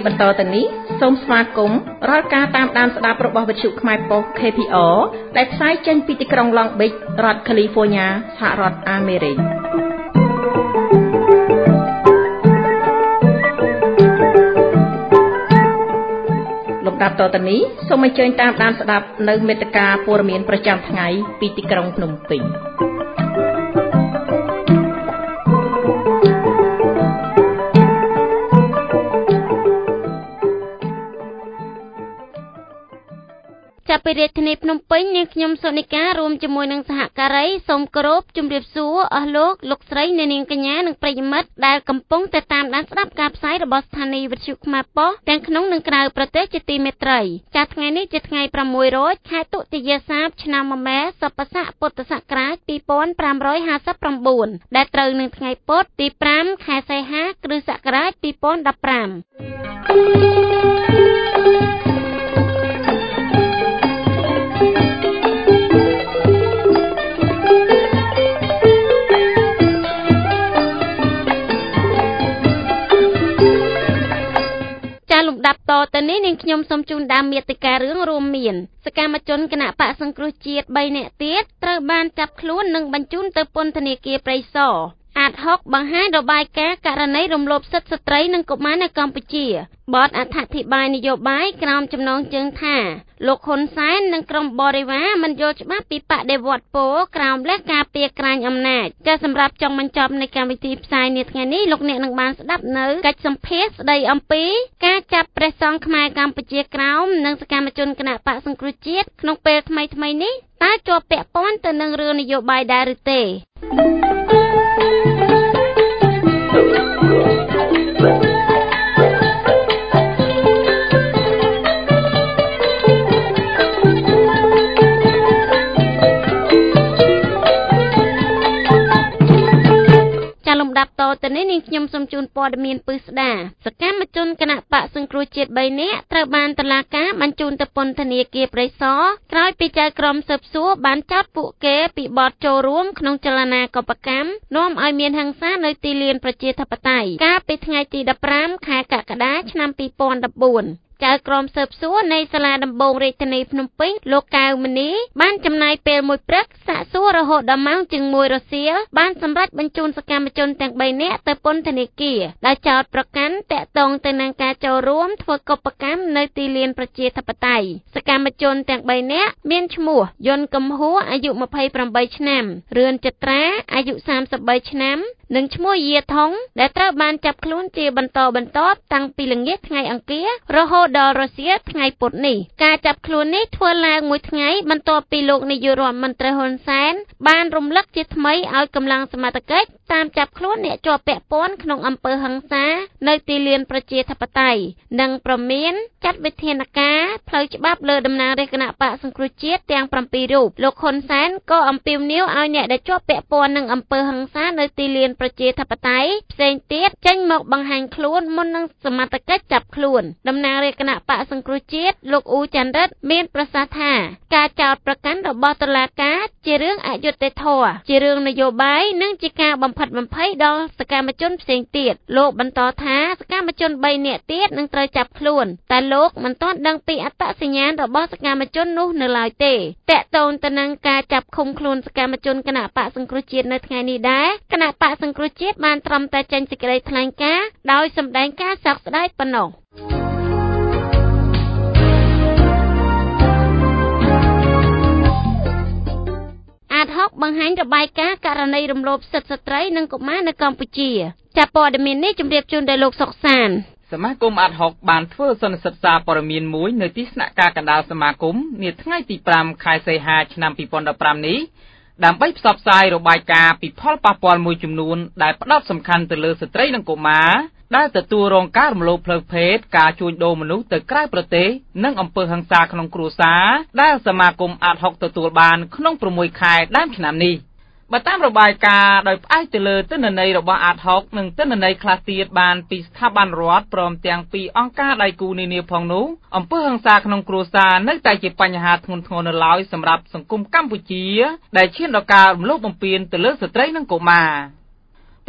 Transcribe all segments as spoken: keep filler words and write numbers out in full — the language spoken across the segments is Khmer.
បន្តទៅនេះសូមស្វាគមន៍រាល់ការតាមដានស្ដាប់របស់វិទ្យុខ្មែរប៉ុស្តិ៍ ខេ ភី អារ ដែលផ្សាយចេញពីទីក្រុង Long Beach រដ្ឋ California សហរដ្ឋអាមេរិកលំដាប់តទៅនេះសូមអញ្ជើញតាមដានស្ដាប់នៅមេត្តាព័ត៌មានប្រចាំថ្ងៃពីទីក្រុងភ្នំពេញចាប់ពីរាជធានីភ្នំពេញនាងខ្ញុំសុនិការួមជាមួយនឹងសហការីសូមគោរពជម្រាបសួរអស់លោកលោកស្រីអ្នកនាងកញ្ញានិងប្រិយមិត្តដែលកំពុងតែតាមដានស្ដាប់ការផ្សាយរបស់ស្ថានីយ៍វិទ្យុខ្មែរប៉ុស្តិ៍ទាំងក្នុងនិងក្រៅប្រទេសជាទីមេត្រីចាត់ថ្ងៃនេះជាថ្ងៃប្រាំមួយរោចខែតុតិយាសាបឆ្នាំមមែសពស័កពុទ្ធសករាជពីរពាន់ប្រាំរយហាសិបប្រាំ៩ដែលត្រូវនឹងថ្ងៃពុធទីប្រាំខែសីហាគ្រិស្តសករាជពីរពាន់ដប់ប្រាំលំដាប់តទៅនេះនាងខ្ញុំសូមជូនដើមមាតិការឿងរួមមានសកម្មជនគណៈបកសង្គ្រោះជាតិបីនាក់ទៀតត្រូវបានចាប់ខ្លួននិងបញ្ជូនទៅពន្ធនាគារព្រៃសរអាតហុកបង្ហាញរបាយការណ៍ករណីរំលោភសិទ្ធិស្ត្រីនិងកុមារនៅកម្ពុជាបទអត្ថាធិប្បាយនយោបាយក្រោមចំណងជើងថាលោកហ៊ុនសែននិងក្រុមបរិវារមិនយល់ច្បាស់ពីបដិវត្តន៍ពោក្រោមលេសការពារក្រាញអំណាចចាសម្រាប់ចុងបញ្ចប់នៃកម្មវិធីផ្សាយនាថ្ងៃនេះលោកអ្នកនឹងបានស្ដាប់នៅកិច្ចសម្ភាសន៍ស្ដីអំពីការចាប់ព្រះសង្ឃខ្មែរកម្ពុជាក្រោមនិងសកម្មជនគណៈបកសង្គ្រោះជាតិក្នុងពេលថ្មីៗនេះតើជាប់ពាក់ព័ន្ធទៅនឹងរឿងនយោបាយដែរឬទេលំដាប់តទៅនេះនាងខ្ញុំសូមជូនព័ត៌មានពិស្ដាសកម្មជនគណៈបកសង្គ្រោះជាតិបីនាក់ត្រូវបានតុលាការបញ្ជូនទៅពន្ធនាគារព្រៃសរក្រោយពីចៅក្រមស៊ើបសួរបានចោទពួកគេពីបទចូលរួមក្នុងចលនាកុបកម្មនាំឲ្យមានហិង្សានៅទីលានប្រជាធិបតេយ្យកាលពីថ្ងៃទីដប់ប្រាំខែកក្កដាឆ្នាំពីរពាន់ដប់បួនចៅក្រមស៊ើបសួរនៃសាលាដំបងរាជធានីភ្នំពេញលោកកៅមនីបានចំណាយពេលមួយព្រឹកសាកសួររហូតដល់ម៉ោងជាងមួយរសៀលបានសម្រេចបញ្ជូនសកម្មជនទាំងបីនាក់ទៅពន្ធនាគារដោយចោទប្រកាន់តាក់ទងទៅនឹងការចូលរួមធ្វើកុបកម្មនៅទីលានប្រជាធិបតេយ្យសកម្មជនទាំងបីនាក់មានឈ្មោះយុនកំហួរអាយុម្ភៃប្រាំបីឆ្នាំរឿនចត្រាអាយុសាមសិបបីឆ្នាំនិងឈ្មោះយាថងដែលត្រូវបានចាប់ខ្លួនជាបន្តបន្ទាប់តាំងពីល្ងាចថ្ងៃអង្គាររហូតដល់រសៀលថ្ងៃពុធនេះការចាប់ខ្លួននេះធ្វើឡើងមួយថ្ងៃបន្ទាប់ពីលោកនាយករដ្ឋមន្ត្រីហ៊ុនសែនបានរំលឹកជាថ្មីឲ្យកម្លាំងសមត្ថកិច្ចតាមចាប់ខ្លួនអ្នកជាប់ពាក់ព័ន្ធក្នុងអំពើហិង្សានៅទីលានប្រជាធិបតេយ្យនិងប្រមានចាត់វិធានការផ្លូវច្បាប់លើតំណាងរាជគណៈបកសង្គ្រោះជាតិទាំងប្រាំពីររូបលោកហ៊ុនសែនក៏អំពាវនាវឲ្យអ្នកដែលជាប់ពាក់ព័ន្ធនឹងអំពើហិង្សានៅទីលានប្រជាធិបតេយ្យផ្សេងទៀតចេញមកបង្ហាញខ្លួនមុននឹងសមត្ថកិច្ចចាប់ខ្លួនតំណាងរាជគណៈបកសង្គ្រោះជាតិលោកអ៊ូច័ន្ទរិទ្ធមានប្រសាសន៍ថាការចោទប្រកាន់របស់តុលាការជារឿងអយុត្តិធម៌ជារឿងនយោបាយនិងជាការបំផិតបំភ័យដល់សកម្មជនផ្សេងទៀតលោកបន្តថាសកម្មជនបីនាក់ទៀតនឹងត្រូវចាប់ខ្លួនតែលោកមិនទាន់ដឹងពីអត្តសញ្ញាណរបស់សកម្មជននោះនៅឡើយទេតាក់ទងទៅនឹងការចាប់ឃុំខ្លួនសកម្មជនគណៈបកសង្គ្រោះជាតិនៅថ្ងៃនេះដែរគណៈបកសង្គ្រោះជាតិបានត្រឹមតែចេញសេចក្តីថ្លែងការណ៍ដោយសម្ដែងការសោកស្ដាយប៉ុណ្ណោះអាតហុកបង្ហាញរបាយការណ៍ករណីរំលោភសិទ្ធិស្ត្រីនិងកុមារនៅកម្ពុជាចាប់ព័ត៌មាននេះជម្រាបជូនដល់លោកសុកសានសមាគមអាតហុកបានធ្វើសន្និសីទសារព័ត៌មានមួយនៅទីស្នាក់ការកណ្ដាលសមាគមនាថ្ងៃទីប្រាំខែសីហាឆ្នាំពីរពាន់ដប់ប្រាំនេះដើម្បីផ្សព្វផ្សាយរបាយការណ៍ពីផលប៉ះពាល់មួយចំនួនដែលផ្ដោតសំខាន់ទៅលើស្ត្រីនិងកុមារដែលទទួលរងការរំលោភផ្លូវភេទការជួញដូរមនុស្សទៅក្រៅប្រទេសនិងអំពើហិង្សាក្នុងគ្រួសារដែលសមាគមអាតហុកទទួលបានក្នុងប្រាំមួយខែដើមឆ្នាំនេះបើតាមរបាយការណ៍ដោយផ្អែកទៅលើទិន្នន័យរបស់អាតហុកនិងទិន្នន័យខ្លះទៀតបានពីស្ថាប័នរដ្ឋព្រមទាំងពីអង្គការដៃគូនានាផងនោះអំពើហិង្សាក្នុងគ្រួសារនៅតែជាបញ្ហាធ្ងន់ធ្ងរនៅឡើយសម្រាប់សង្គមកម្ពុជាដែលឈានដល់ការរំលោភបំពានទៅលើស្ត្រីនិងកុមារ ប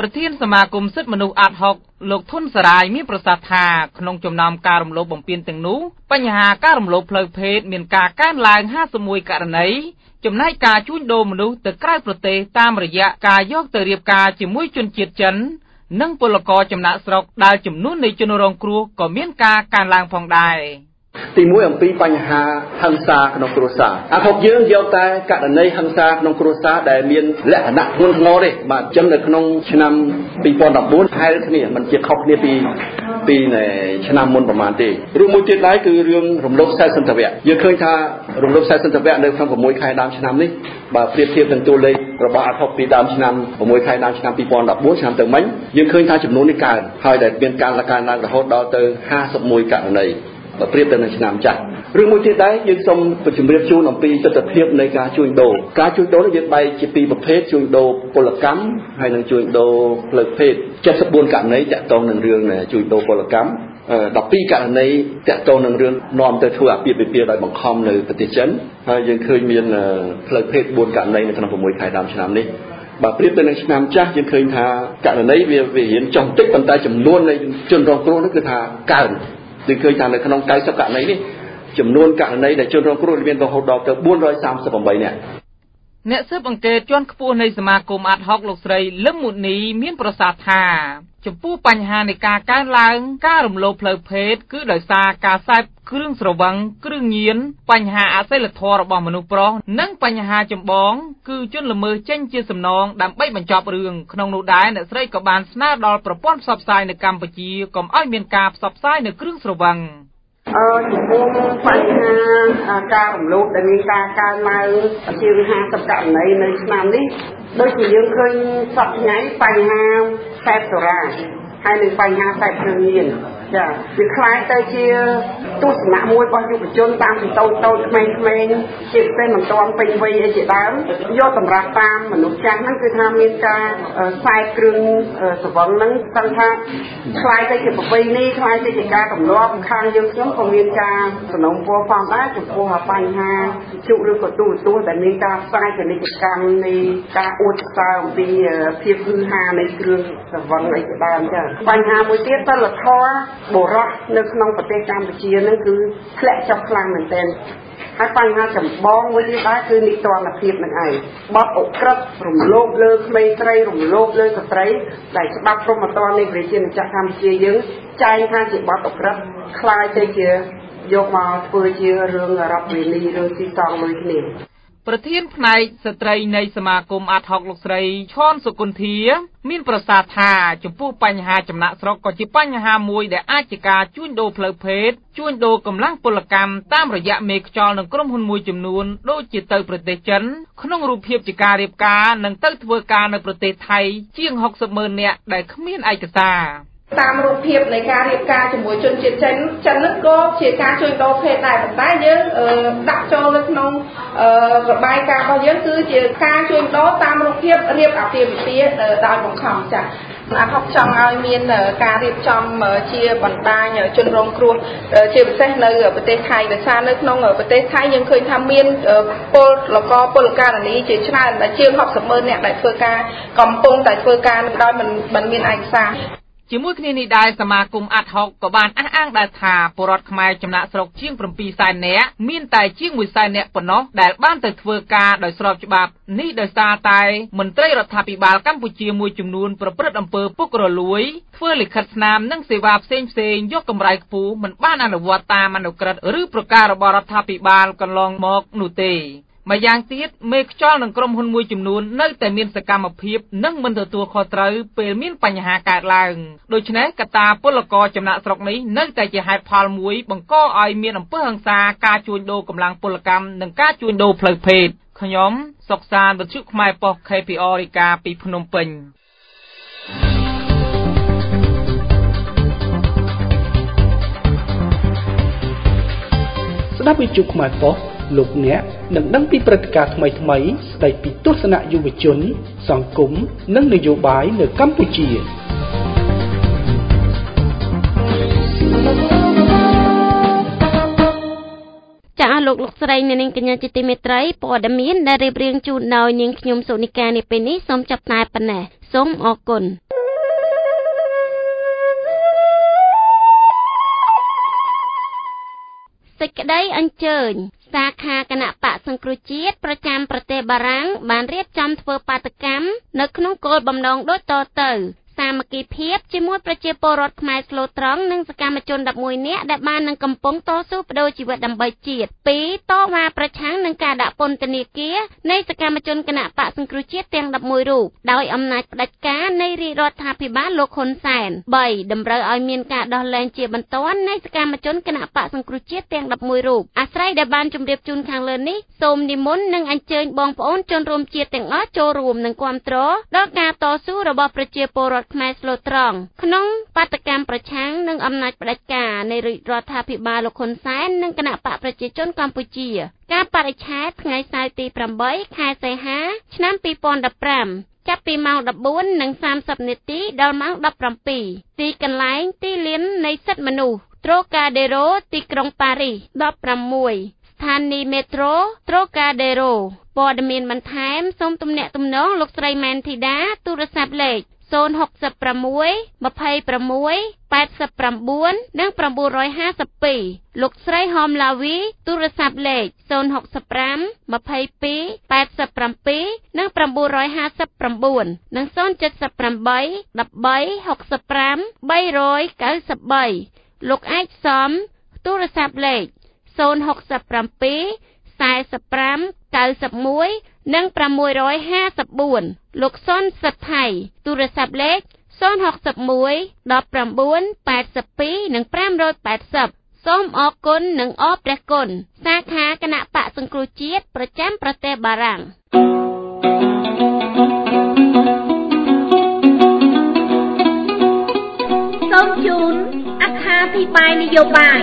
ប្រធានសមាគមសិទ្ធិមនុស្សអាត់ហុកលោកធុនសរាយមានប្រសាសន៍ថាក្នុងចំណោមការរំលោភបំពានទាំងនោះបញ្ហាការរំលោភផ្លូវភេទមានការកើនឡើងห้าสิบเอ็ดករណីចំណែកការជួញដូរមនុស្សទៅក្រៅប្រទេសតាមរយៈការយកទៅរៀបការជាមួយជនជាតិចិននិងពលករចំណាក់ស្រុកដែលចំនួននៃជនរងគ្រោះក៏មានការកើនឡើងផងដែរទីមួយអំពីបញ្ហាហិង្សាក្នុងគ្រួសារអាថុកយើងយកតែករណីហិង្សាក្នុងគ្រួសារដែលមានលក្ខណៈធ្ងន់ធ្ងរទេបាទអញ្ចឹងនៅក្នុងឆ្នាំពីរពាន់ដប់បួនហែលគ្នាมันជាខុសគ្នាពីពីឆ្នាំមុនប្រហែលទេរឿងមួយទៀតដែរគឺរឿងរំលោភខ្សែសន្តិវៈយើងឃើញថារំលោភខ្សែសន្តិវៈនៅក្នុងប្រាំមួយខែដើមឆ្នាំនេះបើប្រៀបធៀបនឹងតួលេខរបស់អាថុកពីដើមឆ្នាំប្រាំមួយខែដើមឆ្នាំពីរពាន់ដប់បួនឆ្នាំទៅមិញយើងឃើញថាចំនួននេះកើនហើយដែលមានការកើនឡើងរហូតដល់ទៅห้าสิบเอ็ดករណីបើប្រៀបទៅនឹងឆ្នាំចាស់រឿងមួយទៀតដែរយើងសូមបញ្ជំរាបជូនអំពីទស្សនវិជ្ជានៃការជួញដូរការជួញដូរនេះយើងបែកជាពីរប្រភេទជួញដូរពលកម្មហើយនិងជួញដូរផ្លូវភេទเจ็ดสิบสี่ករណីតាក់ទងនឹងរឿងជួញដូរពលកម្មដប់ពីរករណីតាក់ទងនឹងរឿងនាំទៅធ្វើអាពាហ៍ពិពាហ៍ដោយបង្ខំនៅប្រទេសចិនហើយយើងឃើញមានផ្លូវភេទbốnករណីនៅក្នុងប្រាំមួយខែដើមឆ្នាំនេះបើប្រៀបទៅនឹងឆ្នាំចាស់យើងឃើញថាករណីវាវារៀនចុះបន្តិចប៉ុន្តែចំនួននៃជនរងគ្រោះនោះគឺថាកើនយើងឃើញថានៅក្នុង九十ករណីនេះចំនួនករណីដែលជនរងគ្រោះមានរហូតដល់ទៅbốn trăm ba mươi támនាក់អ្នកស៊ើបអង្កេតជាន់ខ្ពស់នៃសមាគមអាត់ហុកលោកស្រីលឹមមុនីមានប្រសាសន៍ថាចំពោះបញ្ហានៃការកើនឡើងការរំលោភផ្លូវភេទគឺដោយសារការសេពគ្រឿងស្រវឹងគ្រឿងញៀនបញ្ហាអសីលធម៌របស់មនុស្សប្រុសនិងបញ្ហាចម្បងគឺជនល្មើសចេញជាសំណងដើម្បីបញ្ចប់រឿងក្នុងនោះដែរអ្នកស្រីក៏បានស្នើដល់ប្រព័ន្ធផ្សព្វផ្សាយនៅកម្ពុជាកុំឲ្យមានការផ្សព្វផ្សាយនៅគ្រឿងស្រវឹងអឺចំពោះបញ្ហាការរំលោភដែលមានការកើនឡើងជាងห้าสิบករណីនៅឆ្នាំនេះដូចជាយើងឃើញសប្តាហ៍ថ្ងៃបញ្ហាខ្សែសុរាហើយនឹងបញ្ហាខ្សែគ្រឿងញៀនចាវាคล้ายទៅជាទស្សនៈមួយរបស់យុវជនតាមពីតូចតូចក្មេងៗជាពិសេសមិនទាន់ពេញវ័យអីជាដើមយកសម្រាប់តាមមនុស្សចាស់ហ្នឹងគឺថាមានការខ្សែគ្រឿងស្រវឹងហ្នឹងស្គាល់ថាคล้ายទៅជាប្រពៃណីคล้ายទៅជាការទម្លាប់ខាងយើងខ្ញុំក៏មានការសំណូមពរផងដែរចំពោះបញ្ហាជុឬក៏ទូរទស្សន៍ដែលមានការផ្សាយពាណិជ្ជកម្មនៃការអួតខ្សែអំពីភាពហឺហានៃគ្រឿងស្រវឹងអីជាដើមចាបញ្ហាមួយទៀតសិលធម៌បុរសនៅក្នុងប្រទេសកម្ពុជានឹងគឺធ្លាក់ចុះខ្លាំងមែនទែនហើយបញ្ហាចម្បងមួយទៀតដែរគឺនីតិរដ្ឋភាពនឹងឯងបទអក្រិតរំលោភលើក្មេងស្រីរំលោភលើស្ត្រីដែលច្បាប់ព្រហ្មទណ្ឌនៃប្រជាជាតិកម្ពុជាយើងចែងថាជាបទអក្រិតคล้ายទៅជាយកមកធ្វើជារឿងរដ្ឋវិន័យរឿងស៊ីសងលុយគ្នាប្រធានផ្នែកស្ត្រីនៃសមាគមអាត់ហុកលោកស្រីឈុនសុគន្ធាមានប្រសាសន៍ថាចំពោះបញ្ហាចំណាក់ស្រុកក៏ជាបញ្ហាមួយដែលអាចជាការជួញដូរផ្លូវភេទជួញដូរកម្លាំងពលកម្មតាមរយៈមេខ្យល់និងក្រុមហ៊ុនមួយចំនួនដូចជាទៅប្រទេសចិនក្នុងរូបភាពជាការរៀបការនិងទៅធ្វើការនៅប្រទេសថៃជាងหกสิบម៉ឺននាក់ដែលគ្មានឯកសារតាមរូបភាពនៃការរៀបការជាមួយជនជាតិចិនចិននោះក៏ជាការជួញដូរភេទដែរប៉ុន្តែយើងដាក់ចូលនៅក្នុងរបាយការណ៍របស់យើងគឺជាការជួញដូរតាមរូបភាពរៀបអាពាហ៍ពិពាហ៍ដោយបង្ខំចា៎អាហុកចង់ឲ្យមានការរៀបចំជាបណ្ដាញជនរងគ្រោះជាពិសេសនៅប្រទេសថៃដោយសារនៅក្នុងប្រទេសថៃយើងឃើញថាមានពលករពលករនីជាច្រើនដែលជាងหกสิบម៉ឺននាក់ដែលធ្វើការកំពុងតែធ្វើការដោយមិនមិនមានឯកសារជាមួយគ្នានេះដែរសមាគមអាត់ហុកក៏បានអះអាងដែរថាពលរដ្ឋខ្មែរចំណាក់ស្រុកជាងsevenសែននាក់មានតែជាងoneសែននាក់ប៉ុណ្ណោះដែលបានទៅធ្វើការដោយស្របច្បាប់នេះដោយសារតែមន្ត្រីរដ្ឋាភិបាលកម្ពុជាមួយចំនួនប្រព្រឹត្តអំពើពុករលួយធ្វើលិខិតស្នាមនិងសេវាផ្សេងផ្សេងយកកម្រៃខ្ពស់មិនបានអនុវត្តតាមអនុក្រឹត្យឬប្រការរបស់រដ្ឋាភិបាលកន្លងមកនោះទេម្យ៉ាងទៀតមេខ្យល់និងក្រុមហ៊ុនមួយចំនួននៅតែមានសកម្មភាពនិងមិនទទួលខុសត្រូវពេលមានបញ្ហាកើតឡើងដូច្នេះកត្តាពលករចំណាក់ស្រុកនេះនៅតែជាហេតុផលមួយបង្កឲ្យមានអំពើហិង្សាការជួញដូរកម្លាំងពលកម្មនិងការជួញដូរផ្លូវភេទខ្ញុំសុកសានវិទ្យុខ្មែរប៉ុស្តិ៍ ខេ พี អារ រាយការណ៍ពីភ្នំពេញស្ដាប់វិទ្យុខ្មែរប៉ុស្តិ៍លោកអ្នកនឹងដឹងពីព្រឹត្តិការណ៍ថ្មីៗស្ដីពីទស្សនៈយុវជនសង្គមនិងនយោបាយនៅកម្ពុជាចាអស់លោកលោកស្រីអ្នកនាងកញ្ញាជាទីមេត្រីព័ត៌មានដែលរៀបរៀងជូនដោយនាងខ្ញុំសុនិកានេះពេលនេះសូមចាប់តែប៉ុណ្ណេះសូមអរគុណសេចក្តីអញ្ជើញសាខាគណៈបកសង្គ្រោះជាតិប្រចាំប្រទេសបារាំងបានរៀបចំធ្វើបាតកម្មនៅក្នុងគោលបំណងដូចតទៅសាមគ្គីភាពជាមួយប្រជាពលរដ្ឋខ្មែរស្លូតត្រង់និងសកម្មជនដប់មួយនាក់ដែលបាននឹងកំពុងតស៊ូបដូរជីវិតដើម្បីជាតិ ពីរ តវ៉ាប្រឆាំងនឹងការដាក់ពន្ធនាគារនៃសកម្មជនគណៈបកសង្គ្រោះជាតិទាំងដប់មួយរូបដោយអំណាចផ្ដាច់ការនៃរាជរដ្ឋាភិបាលលោកហ៊ុនសែន បី តម្រូវឲ្យមានការដោះលែងជាបន្ទាន់នៃសកម្មជនគណៈបកសង្គ្រោះជាតិទាំងដប់មួយរូបអាស្រ័យដែលបានជម្រាបជូនខាងលើនេះសូមនិមន្តនិងអញ្ជើញបងប្អូនជនរួមជាតិទាំងអស់ចូលរួមនិងគាំទ្រដល់ការតស៊ូរបស់ប្រជាពលរដ្ឋខ្មែរស្លូតត្រង់ក្នុងបាតកម្មប្រឆាំងនឹងអំណាចផ្ដាច់ការនៃរាជរដ្ឋាភិបាលលោកហ៊ុនសែននិងគណៈបកប្រជាជនកម្ពុជាការបរិច្ឆេទថ្ងៃសៅរ៍ទីប្រាំបីខែសីហាឆ្នាំពីរពាន់ដប់ប្រាំចាប់ពីម៉ោងដប់បួននិងសាមសិបនាទីដល់ម៉ោងដប់ប្រាំពីរទីកន្លែងទីលាននៃសិទ្ធិមនុស្ស Trocadero ទីក្រុងប៉ារីស ដប់ប្រាំមួយ ស្ថានីយ៍មេត្រូ Trocadero ព័ត៌មានបន្ថែមសូមទំនាក់ទំនងលោកស្រីម៉ែនធីតាទូរស័ព្ទលេខศูนย์ หก หก หก ยี่สิบ หก แปด เก้า និងเก้าห้าสองលោកស្រីហមឡាវីទូរស័ព្ទលេខศูนย์ หก ห้า ยี่สิบ แปด สิบ เจ็ด និងเก้าห้าสองនិងศูนย์ เจ็ด แปด สิบ สาม หก ห้า สาม สาม เก้า เก้า สามលោកអាចសំទូរស័ព្ទលេខศูนย์ หก เจ็ด สี่ สี่ ห้า เก้า เก้า និងเก้าห้าสองលោកសុនសិទ្ធៃទូរស័ព្ទលេខศูนย์ หก หนึ่ง หนึ่ง เก้า แปด สองនិងห้าแปดศูนย์សូមអរគុណនិងអរព្រះគុណសាខាគណៈបកសង្គ្រោះជាតិប្រចាំប្រទេសបារាំងសូមជូនអត្ថាធិប្បាយនយោបាយ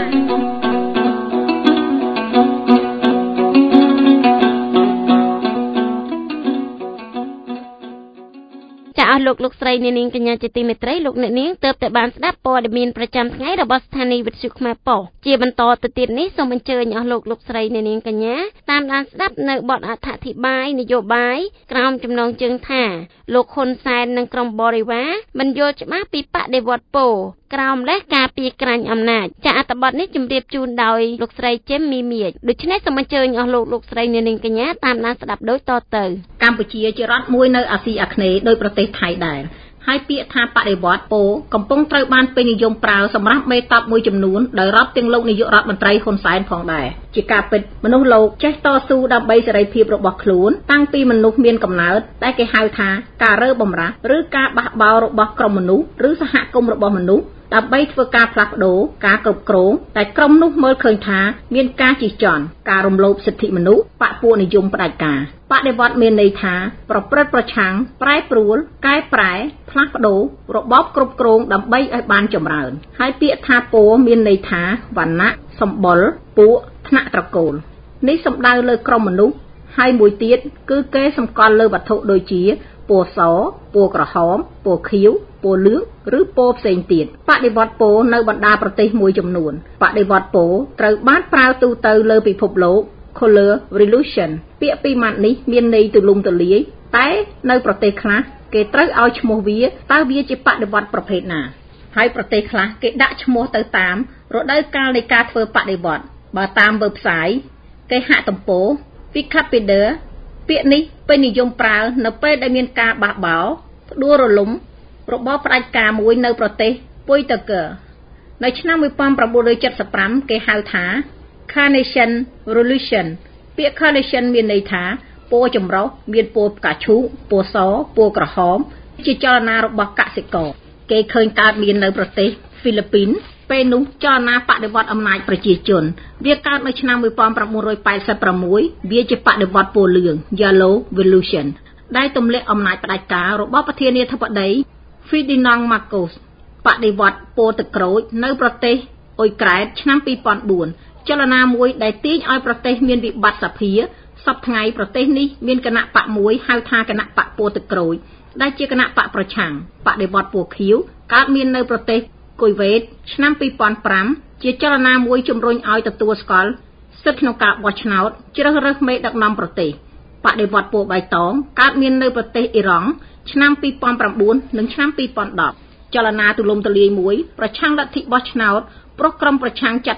អស់លោកលោកស្រីនាងកញ្ញាជាទីមេត្រីលោកអ្នកនាងទើបតែបានស្ដាប់ព័ត៌មានប្រចាំថ្ងៃរបស់ស្ថានីយ៍វិទ្យុខ្មែរប៉ុស្តិ៍ជាបន្តទៅទៀតនេះសូមអញ្ជើញអស់លោកលោកស្រីនាងកញ្ញាតាមដានស្ដាប់នៅបទអត្ថាធិប្បាយនយោបាយក្រោមចំណងជើងថាលោកហ៊ុនសែននិងក្រុមបរិវារមិនយល់ច្បាស់ពីបដិវត្តន៍ពោក្រោមលេសការពីក្រាញ់អំណាចចាអត្ថបទនេះជម្រាបជូនដោយលោកស្រីជេមមីមៀចដូច្នេះសូមអញ្ជើញអស់លោកលោកស្រីនាងកញ្ញាតាមដានស្ដាប់ដូចតទៅកម្ពុជាជារដ្ឋមួយនៅអាស៊ីអាគ្នេយ៍ដោយប្រទេសថៃដែរហើយពាក្យថាបដិវត្តន៍ពោកំពុងត្រូវបានពេញនិយមប្រើសម្រាប់មេតបមួយចំនួនដោយរាប់ទាំងលោកនាយករដ្ឋមន្ត្រីហ៊ុនសែនផងដែរជាការពិតមនុស្សលោកចេះតស៊ូដើម្បីសេរីភាពរបស់ខ្លួនតាំងពីមនុស្សមានកំណើតដែលគេហៅថាការរើបំរាស់ឬការបះបោររបស់ក្រុមមនុស្សឬសហគមន៍របស់មនុស្សដើម្បីធ្វើការផ្លាស់ប្ដូរការគ្រប់គ្រងតែក្រុមនោះមើលឃើញថាមានការជិះជាន់ការរំលោភសិទ្ធិមនុស្សបកពួកនិយមផ្ដាច់ការបដិវត្តន៍មានន័យថាប្រព្រឹត្តប្រឆាំងប្រែប្រួលកែប្រែផ្លាស់ប្ដូររបបគ្រប់គ្រងដើម្បីឲ្យបានចម្រើនហើយពាក្យថាពោមានន័យថាវណ្ណៈសម្បុរពួកថ្នាក់ត្រកូលនេះសំដៅលើក្រុមមនុស្សហើយមួយទៀតគឺគេសម្គាល់លើវត្ថុដូចជាពណ៌សពណ៌ក្រហមពណ៌ខៀវពណ៌លឿងឬពណ៌ផ្សេងទៀតបដិវត្តន៍ពោនៅបណ្ដាប្រទេសមួយចំនួនបដិវត្តន៍ពោត្រូវបានប្រើទូទៅលើពិភពលោក Color Revolution ពាក្យពីរម៉ាត់នេះមានន័យទូលំទូលាយតែនៅប្រទេសខ្លះគេត្រូវឲ្យឈ្មោះវាតើវាជាបដិវត្តន៍ប្រភេទណាហើយប្រទេសខ្លះគេដាក់ឈ្មោះទៅតាមរដូវកាលនៃការធ្វើបដិវត្តន៍បើតាម website គេហាក់ទំព័រ Wikipedia ពាក្យនេះពេញនិយមប្រើនៅពេលដែលមានការបះបោរផ្ដួលរលំរបបផ្ដាច់ការមួយនៅប្រទេសពុយតកឺនៅឆ្នាំmột nghìn chín trăm bảy mươi lămគេហៅថា Carnation Revolution ពាក្យ Carnation មានន័យថាពណ៌ចម្រុះមានពណ៌ផ្កាឈូកពណ៌សពណ៌ក្រហមជាចលនារបស់កសិករគេឃើញកើតមាននៅប្រទេសហ្វីលីពីនពេលនោះចលនាបដិវត្តន៍អំណាចប្រជាជនវាកើតនៅឆ្នាំmột nghìn chín trăm tám mươi sáuវាជាបដិវត្តន៍ពណ៌លឿង Yellow Revolution ដែលទម្លាក់អំណាចផ្ដាច់ការរបស់ប្រធានាធិបតី Ferdinand Marcos បដិវត្តន៍ពណ៌ទឹកក្រូចនៅប្រទេសអ៊ុយក្រែនឆ្នាំពីរពាន់បួនចលនាមួយដែលទាញឲ្យប្រទេសមានវិបត្តិសភាសពថ្ងៃប្រទេសនេះមានគណៈបកមួយហៅថាគណៈបកពណ៌ទឹកក្រូចដែលជាគណៈបកប្រឆាំងបដិវត្តន៍ពណ៌ខៀវកើតមាននៅប្រទេសគុយវ៉េតឆ្នាំពីរពាន់ប្រាំជាចលនាមួយជំរុញឲ្យទទួលស្គាល់សិទ្ធិក្នុងការបោះឆ្នោតជ្រើសរើសមេដឹកនាំប្រទេសបដិវត្តន៍ពណ៌បៃតងកើតមាននៅប្រទេសអ៊ីរ៉ង់ឆ្នាំពីរពាន់៩និងឆ្នាំពីរពាន់ដប់ចលនាទូលំទូលាយមួយប្រឆាំងលទ្ធិបោះឆ្នោតព្រោះក្រុមប្រឆាំងចាត់ទុក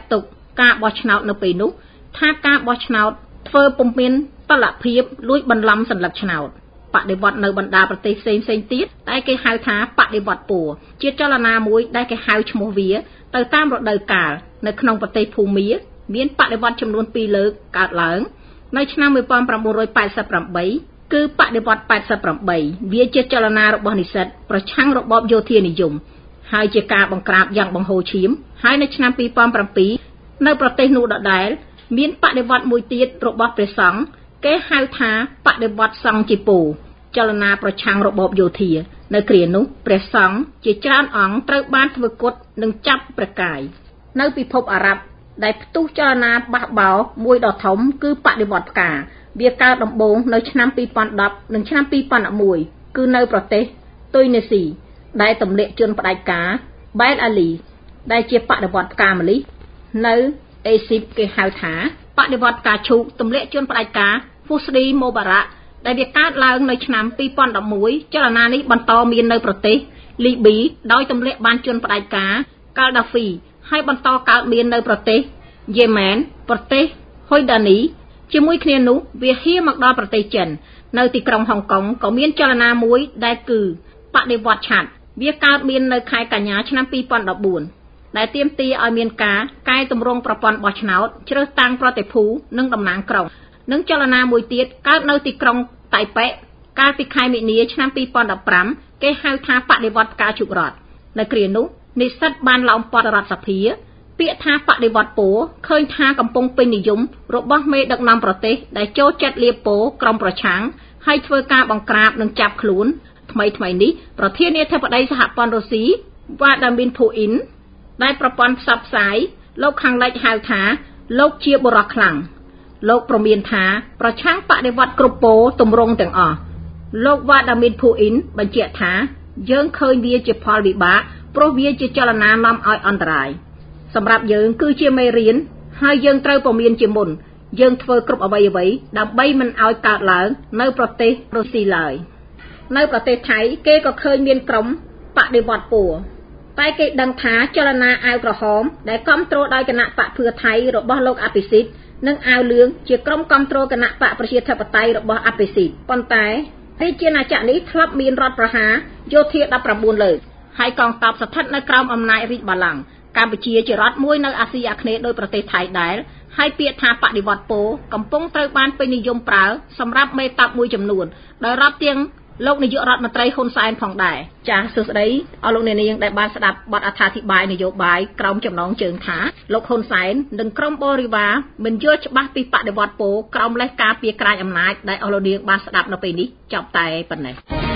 ការបោះឆ្នោតនៅពេលនោះថាការបោះឆ្នោតធ្វើពុំមានតលភាពលួចបន្លំសัญลักษณ์ឆ្នោតបដិវត្តនៅបណ្ដាប្រទេសផ្សេងផ្សេងទៀតតែគេហៅថាបដិវត្តពណ៌ជាចលនាមួយដែលគេហៅឈ្មោះវាទៅតាមរដូវកាលនៅក្នុងប្រទេសភូមាមានបដិវត្តចំនួនពីរលើកកើតឡើងនៅឆ្នាំmột nghìn chín trăm tám mươi támគឺបដិវត្តแปดสิบแปดវាជាចលនារបស់និស្សិតប្រឆាំងរបបយោធានិយមហើយជាការបង្ក្រាបយ៉ាងបង្ហូរឈាមហើយនៅឆ្នាំtwo thousand sevenនៅប្រទេសនោះដដែលមានបដិវត្តមួយទៀតរបស់ព្រះសង្ឃគេហៅថាបដិវត្តសង្ឃជីពូចលនាប្រឆាំងរបបយោធានៅគ្រានោះព្រះសង្ឃជាច្រើនអង្គត្រូវបានធ្វើគុតនិងចាប់ព្រះកាយនៅពិភពអារ៉ាប់ដែលផ្ទុះចលនាបះបោមួយដ៏ធំគឺបដិវត្តផ្កាវាកើតដំបូងនៅឆ្នាំtwo thousand tenនិងឆ្នាំtwo thousand elevenគឺនៅប្រទេសទុយនេស៊ីដែលទម្លាក់ជនផ្ដាច់ការបែលអាលីដែលជាបដិវត្តផ្កាម្លិះនៅអេស៊ីបគេហៅថាបដិវត្តផ្កាឈូកទម្លាក់ជនផ្ដាច់ការហ្វូស្ឌីម៉ូបារ៉ាដែលវាកើតឡើងនៅឆ្នាំtwo thousand elevenចលនានេះបន្តមាននៅប្រទេសលីប៊ីដោយទម្លាក់បានជនផ្ដាច់ការកាល់ដាហ្វីហើយបន្តកើតមាននៅប្រទេសយេម៉ែនប្រទេសហ៊ុយដានីជាមួយគ្នានោះវាហៀមកដល់ប្រទេសចិននៅទីក្រុងហុងកុងក៏មានចលនាមួយដែលគឺបដិវត្តឆាត់វាកើតមាននៅខែកញ្ញាឆ្នាំtwo thousand fourteenដែលទាមទារឲ្យមានការកែតម្រង់ប្រព័ន្ធបោះឆ្នោតជ្រើសតាំងប្រតិភូនិងតំណាងក្រុងនិងចលនាមួយទៀតកើតនៅទីក្រុងតៃប៉េកាលពីខែមីនាឆ្នាំtwo thousand fifteenគេហៅថាបដិវត្តផ្កាជុករតនៅគ្រានោះនិស្សិតបានឡោមព័ទ្ធរដ្ឋសភាពាក្យថាបដិវត្តពណ៌ឃើញថាកំពុងពេញនិយមរបស់មេដឹកនាំប្រទេសដែលចូលចិត្តលាបពណ៌ក្រុមប្រឆាំងហើយធ្វើការបង្ក្រាបនិងចាប់ខ្លួនថ្មីថ្មីនេះប្រធានាធិបតីសហព័ន្ធរុស្ស៊ីវ៉ាដាមីនពូអ៊ីនដែលប្រព័ន្ធផ្សព្វផ្សាយលោកខាងលិចហៅថាលោកជាបុរសខ្លាំងលោកប្រមានថាប្រឆាំងបដិវត្តគ្រប់ពណ៌ទម្រង់ទាំងអស់លោកវ៉ាដាមីនពូអ៊ីនបញ្ជាក់ថាយើងឃើញវាជាផលវិបាកព្រោះវាជាចលនានាំឲ្យអន្តរាយសម្រាប់យើងគឺជាមេរៀនហើយយើងត្រូវប្រមានជាមុនយើងធ្វើគ្រប់អ្វីអ្វីដើម្បីមិនឲ្យកើតឡើងនៅប្រទេសរុស្ស៊ីឡើយនៅប្រទេសថៃគេក៏ឃើញមានក្រុមបដិវត្តពណ៌តែគេដឹងថាចលនាអាវក្រហមដែលគ្រប់គ្រងដោយគណៈបកភឿថៃរបស់លោកអភិសិទ្ធនិងអាវលឿងជាក្រុមគ្រប់គ្រងគណៈបកប្រជាធិបតេយ្យរបស់អភិសិទ្ធប៉ុន្តែរាជាណាចក្រនេះធ្លាប់មានរដ្ឋប្រហារយោធាnineteenលើកហើយកងទ័ពស្ថិតនៅក្រោមអំណាចរាជបល្ល័ង្កកម្ពុជាជារដ្ឋមួយនៅអាស៊ីអាគ្នេយ៍ដោយប្រទេសថៃដែរហើយពាក្យថាបដិវត្តពណ៌កំពុងត្រូវបានពេញនិយមប្រើសម្រាប់មេតាប់មួយចំនួនដោយរាប់ទាំងលោកនាយករដ្ឋមន្ត្រីហ៊ុនសែនផងដែរចាសសួស្ដីអស់លោកអ្នកនាងដែលបានស្ដាប់បទអត្ថាធិប្បាយនយោបាយក្រោមចំណងជើងថាលោកហ៊ុនសែននិងក្រុមបរិវារមិនយល់ច្បាស់ពីបដិវត្តពណ៌ក្រោមលេសការពារក្រាញអំណាចដែលអស់លោកនាងបានស្ដាប់នៅពេលនេះចប់តែប៉ុណ្ណេះ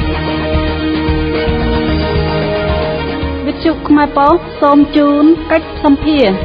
វិទ្យុខ្មែរប៉ុស្តិ៍សូមជូនកិច្ចសម្ភារ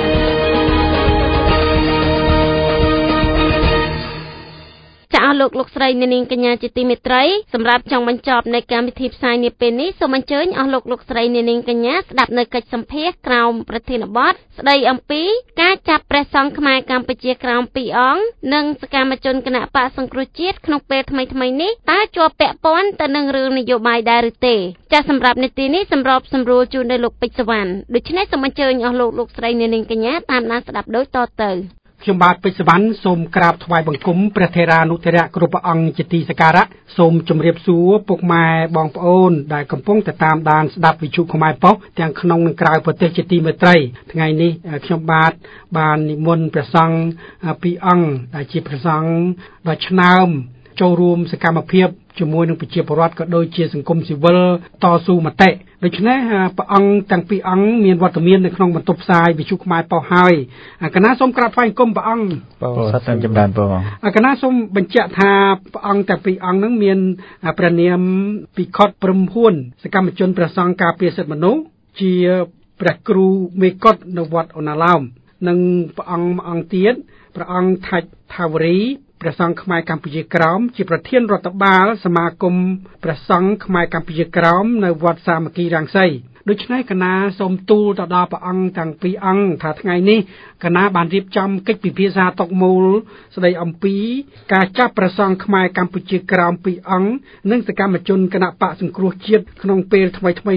ចាអស់លោកលោកស្រីនាងកញ្ញាជាទីមេត្រីសម្រាប់ចុងបញ្ចប់នៃកម្មវិធីផ្សាយនាពេលនេះសូមអញ្ជើញអស់លោកលោកស្រីនាងកញ្ញាស្ដាប់នៅកិច្ចសម្ភារក្រោមប្រធានបទស្ដីអំពីការចាប់ព្រះសង្ឃខ្មែរកម្ពុជាក្រោមពីរអង្គនិងសកម្មជនគណបកសង្គ្រោះជាតិក្នុងពេលថ្មីៗនេះតើជាប់ពាក់ព័ន្ធទៅនឹងរឿងនយោបាយដែរឬទេចាសម្រាប់នីតិនេះសម្របសម្រួលជូនដោយលោកពេជ្រសវណ្ណដូច្នេះសូមអញ្ជើញអស់លោកលោកស្រីនាងកញ្ញាតាមដានស្ដាប់ដូចតទៅខ្ញុំបាទពេជ្រសវណ្ណសូមក្រាបថ្វាយបង្គំព្រះថេរានុថេរៈគ្រប់ព្រះអង្គជាទីសក្ការៈសូមជម្រាបសួរពុកម៉ែបងប្អូនដែលកំពុងតាមដានស្ដាប់វិទ្យុខ្មែរប៉ុស្តិ៍ទាំងក្នុងនិងក្រៅប្រទេសជាទីមេត្រីថ្ងៃនេះខ្ញុំបាទបាននិមន្តព្រះសង្ឃពីរអង្គដែលជាព្រះសង្ឃដ៏ឆ្នើមចូលរួមសកម្មភាពជាមួយនឹងប្រជាពលរដ្ឋក៏ដូចជាសង្គមស៊ីវិលតស៊ូមតិដូច្នេះព្រះអង្គទាំងពីរអង្គមានវត្តមាននៅក្នុងបន្ទប់ផ្សាយវិទ្យុខ្មែរប៉ុស្តិ៍ហើយកណាសូមក្រាបថ្វាយបង្គំព្រះអង្គបងសត្វតាមចម្រើនបងកណាសូមបញ្ជាក់ថាព្រះអង្គទាំងពីរអង្គនឹងមានព្រះនាមពិខុតព្រំហួនសកម្មជនព្រះសង្ឃការពារសិទ្ធិមនុស្សជាព្រះគ្រូមេកុដនៅវត្តអូណាឡោមនិងព្រះអង្គមួយអង្គទៀតព្រះអង្គថាច់ថាវរីព្រះសង្ឃខ្មែរកម្ពុជាក្រោមជាប្រធានរដ្ឋបាលសមាគមព្រះសង្ឃខ្មែរកម្ពុជាក្រោមនៅវត្តសាមគ្គីរាំងសីដូច្នេះកណាសូមទូលទៅដល់ព្រះអង្គទាំងពីរអង្គថាថ្ងៃនេះកណាបានរៀបចំកិច្ចពិភាក្សាតុមូលស្ដីអំពីការចាប់ព្រះសង្ឃខ្មែរកម្ពុជាក្រោមពីរអង្គនិងសកម្មជនគណបកសង្គ្រោះជាតិក្នុងពេលថ្មីៗនេះ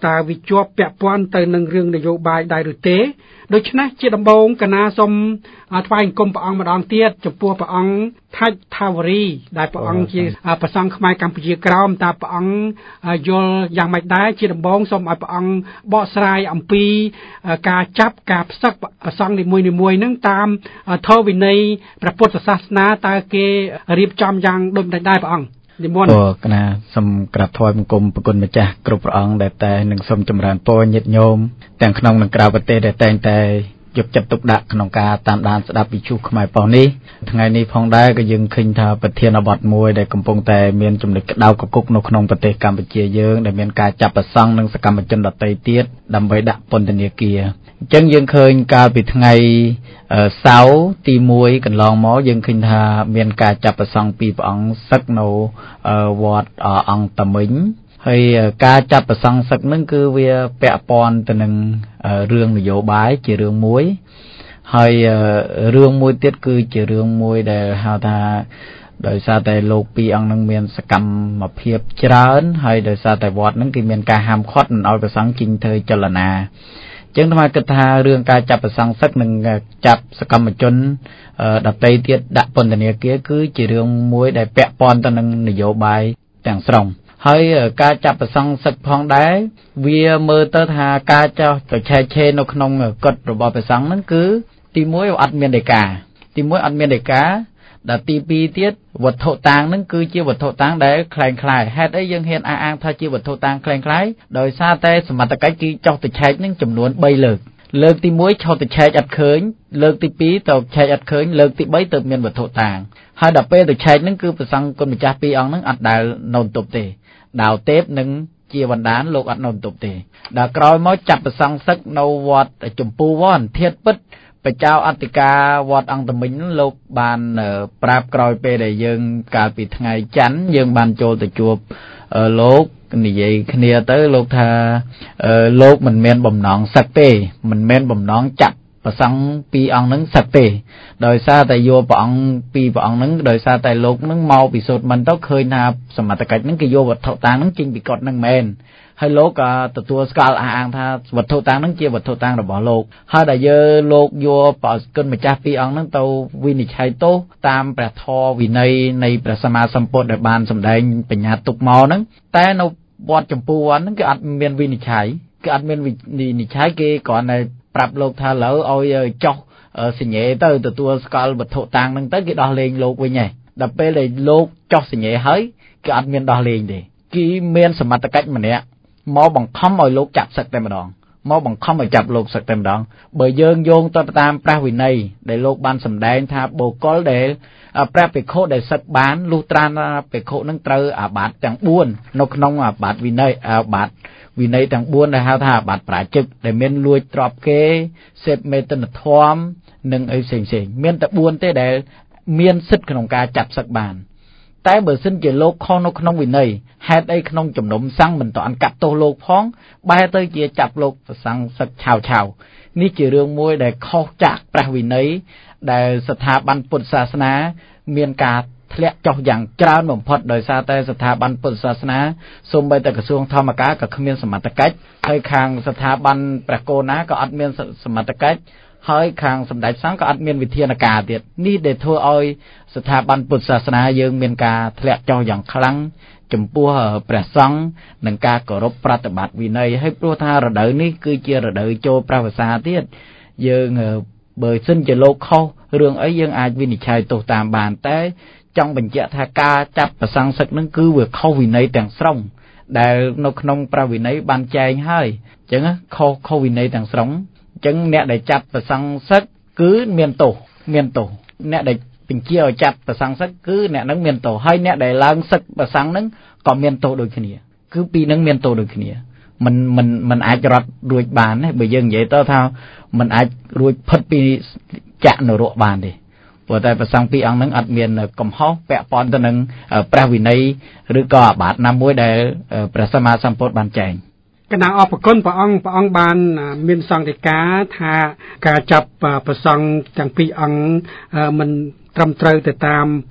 តើវាជាប់ពាក់ព័ន្ធទៅនឹងរឿងនយោបាយដែរឬទេដូច្នេះជាដំបូងកណាសូមថ្វាយអង្គមព្រះអង្គម្ដងទៀតចំពោះព្រះអង្គថាច់ថាវរីដែលព្រះអង្គជាព្រះសង្ឃខ្មែរកម្ពុជាក្រោមតើព្រះអង្គយល់យ៉ាងម៉េចដែរជាដំបូងសូមឲ្យព្រះអង្គបកស្រាយអំពីការចាប់ការផ្សឹកព្រះសង្ឃនីមួយៗហ្នឹងតាមធម៌វិន័យព្រះពុទ្ធសាសនាតើគេរៀបចំយ៉ាងដូចម្តេចដែរព្រះអង្គនិមន្តគណៈសូមក្រាបថ្វាយបង្គំប្រគុណម្ចាស់គ្រប់ព្រះអង្គដែលតែនឹងសូមចម្រើនពរញាតិញោមទាំងក្នុងនិងក្រៅប្រទេសដែលតែងតែយកចិត្តទុកដាក់ក្នុងការតាមដានស្ដាប់វិទ្យុខ្មែរប៉ុស្តិ៍នេះថ្ងៃនេះផងដែរក៏យើងឃើញថាប្រធានបទមួយដែលកំពុងតែមានចំណុចក្តៅកគុកនៅក្នុងប្រទេសកម្ពុជាយើងដែលមានការចាប់ប្រសង់និងសកម្មជនដទៃទៀតដើម្បីដាក់ពន្ធនាគារអញ្ចឹងយើងឃើញកាលពីថ្ងៃសៅរ៍ទីមួយកន្លងមកយើងឃើញថាមានការចាប់ប្រសង់ពីព្រះអង្គសឹកនៅវត្តអង្គតមិញហើយការចាប់ប្រសង់សឹកហ្នឹងគឺវាពាក់ព័ន្ធទៅនឹងរឿងនយោបាយជារឿងមួយហើយរឿងមួយទៀតគឺជារឿងមួយដែលហៅថាដោយសារតែលោកពីរអង្គនឹងមានសកម្មភាពច្រើនហើយដោយសារតែវត្តហ្នឹងគឺមានការហាមឃាត់មិនឲ្យប្រសង់ចេញធ្វើចលនាអញ្ចឹងខ្ញុំគិតថារឿងការចាប់ប្រសង់សឹកនិងចាប់សកម្មជនដទៃទៀតដាក់ពន្ធនាគារគឺជារឿងមួយដែលពាក់ព័ន្ធទៅនឹងនយោបាយទាំងស្រុងហើយការចាប់ប្រសង់សឹកផងដែរវាមើលទៅថាការចោះទៅឆែកឆេរនៅក្នុងកុដិរបស់ប្រសង់ហ្នឹងគឺទីមួយអត់មានដីកាទីមួយអត់មានដីកាដែលទីពីរទៀតវត្ថុតាងហ្នឹងគឺជាវត្ថុតាងដែលคล้ายคล้ายហេតុអីយើងហ៊ានអះអាងថាជាវត្ថុតាងคล้ายคล้ายដោយសារតែសមត្ថកិច្ចគឺចោះទៅឆែកហ្នឹងចំនួនបីលើកលើកទីមួយឆោតទៅឆែកអត់ឃើញលើកទីពីរទៅឆែកអត់ឃើញលើកទីបីទៅមានវត្ថុតាងហើយដល់ពេលទៅឆែកហ្នឹងគឺប្រសង់គុណម្ចាស់ពីរអង្គហ្នឹងអត់ដែលនៅបន្ទប់ទេដាវទេពនិងជាបណ្ដានលោកអត់នៅបន្ទប់ទេដល់ក្រោយមកចាប់ប្រសង់សឹកនៅវត្តចម្ពោះវ័នធាតុពិតបច្ចៅអធិការវត្តអង្គតមិញលោកបានប្រាប់ក្រោយពេលដែលយើងកាលពីថ្ងៃច័ន្ទយើងបានចូលទៅជួបលោកនិយាយគ្នាទៅលោកថាលោកមិនមែនបំណងសឹកទេមិនមែនបំណងចាប់ប្រសង់ពីរអង្គហ្នឹងសឹកទេដោយសារតែយកព្រះអង្គពីរព្រះអង្គហ្នឹងដោយសារតែលោកហ្នឹងមកពិសូដ្ឋមិនទៅឃើញថាសមត្ថកិច្ចហ្នឹងគេយកវត្ថុតាងហ្នឹងចេញពីកុដិហ្នឹងមែនហើយលោកក៏ទទួលស្គាល់អះអាងថាវត្ថុតាងហ្នឹងជាវត្ថុតាងរបស់លោកហើយដែលយើងលោកយកប្រគុណម្ចាស់ពីរអង្គហ្នឹងទៅវិនិច្ឆ័យទោសតាមព្រះធម៌វិន័យនៃព្រះសម្មាសម្ពុទ្ធដែលបានសម្ដែងបញ្ញត្តិទុកមកហ្នឹងតែនៅវត្តចម្ពោះវ័នហ្នឹងគេអត់មានវិនិច្ឆ័យគេអត់មានវិនិច្ឆ័យគេគ្រាន់តែប្រាប់លោកថាលើឲ្យចោះសញ្ញេទៅទទួលស្គាល់វត្ថុតាងហ្នឹងទៅគេដោះលែងលោកវិញឯងដល់ពេលដែលលោកចោះសញ្ញេហើយគេអត់មានដោះលែងទេគេមានសមត្ថកិច្ចម្នាក់មកបង្ខំឲ្យលោកចាប់សឹកតែម្ដងមកបង្ខំឲ្យចាប់លោកសឹកតែម្ដងបើយើងយោងទៅតាមព្រះវិន័យដែលលោកបានសម្ដែងថាបុគ្គលដែលព្រះភិក្ខុដែលសឹកបានលុះត្រាណាភិក្ខុនឹងត្រូវអាបាតទាំងបួននៅក្នុងអាបាតវិន័យអាបាតវិន័យទាំងបួនដែលហៅថាអាបាតប្រាជិកដែលមានលួចទ្រព្យគេសេពមេត្នធម៌និងអីផ្សេងៗមានតែបួនទេដែលមានសិទ្ធិក្នុងការចាប់សឹកបានតែបើសិនជាលោកខុសនៅក្នុងវិន័យហេតុអីក្នុងជំនុំសង្ឃមិនតន់កាត់ទោសលោកផងបែរទៅជាចាប់លោកប្រសង្ឃសឹកឆាវឆាវនេះជារឿងមួយដែលខុសจากព្រះវិន័យដែលស្ថាប័នពុទ្ធសាសនាមានការធ្លាក់ចុះយ៉ាងច្រើនបំផុតដោយសារតែស្ថាប័នពុទ្ធសាសនាសូម្បីតែក្រសួងធម្មការក៏គ្មានសមត្ថកិច្ចហើយខាងស្ថាប័នព្រះកូណាក៏អត់មានសមត្ថកិច្ចហើយខាងសម្ដេចសង្ឃក៏អត់មានវិធានការទៀតនេះដែលធ្វើឲ្យស្ថាប័នពុទ្ធសាសនាយើងមានការធ្លាក់ចុះយ៉ាងខ្លាំងចំពោះព្រះសង្ឃនិងការគោរពប្រតិបត្តិវិន័យហើយព្រោះថារដូវនេះគឺជារដូវចូលព្រះវស្សាទៀតយើងបើសិនជាលោកខុសរឿងអីយើងអាចវិនិច្ឆ័យទោសតាមបានតែចង់បញ្ជាក់ថាការចាប់ប្រសង្ឃសឹកនឹងគឺវាខុសវិន័យទាំងស្រុងដែលនៅក្នុងព្រះវិន័យបានចែងហើយអញ្ចឹងខុសខុសវិន័យទាំងស្រុងអញ្ចឹងអ្នកដែលចាប់ប្រសង្ឃសឹកគឺមានទោសមានទោសអ្នកដែលបញ្ជាឲ្យចាប់ប្រសង្ឃសឹកគឺអ្នកនឹងមានទោសហើយអ្នកដែលឡើងសឹកប្រសង្ឃនឹងក៏មានទោសដូចគ្នាគឺពីរនឹងមានទោសដូចគ្នាមិនមិនមិនអាចរត់រួចបានទេបើយើងនិយាយទៅថាមិនអាចរួចផុតពីចក្រនរកបានទេព្រោះតែប្រសង្ឃពីរអង្គនឹងអត់មានកំហុសពាក់ព័ន្ធទៅនឹងព្រះវិន័យឬក៏អាបាតណាមួយដែលព្រះសម្មាសម្ពុទ្ធបានចែងគណៈអរគុណព្រះអង្គព្រះអង្គបានមានសង្កេតការថាការចាប់ប្រសង្ឃទាំងពីរអង្គមិនត្រឹមត្រូវទៅតាមពុទ្ធ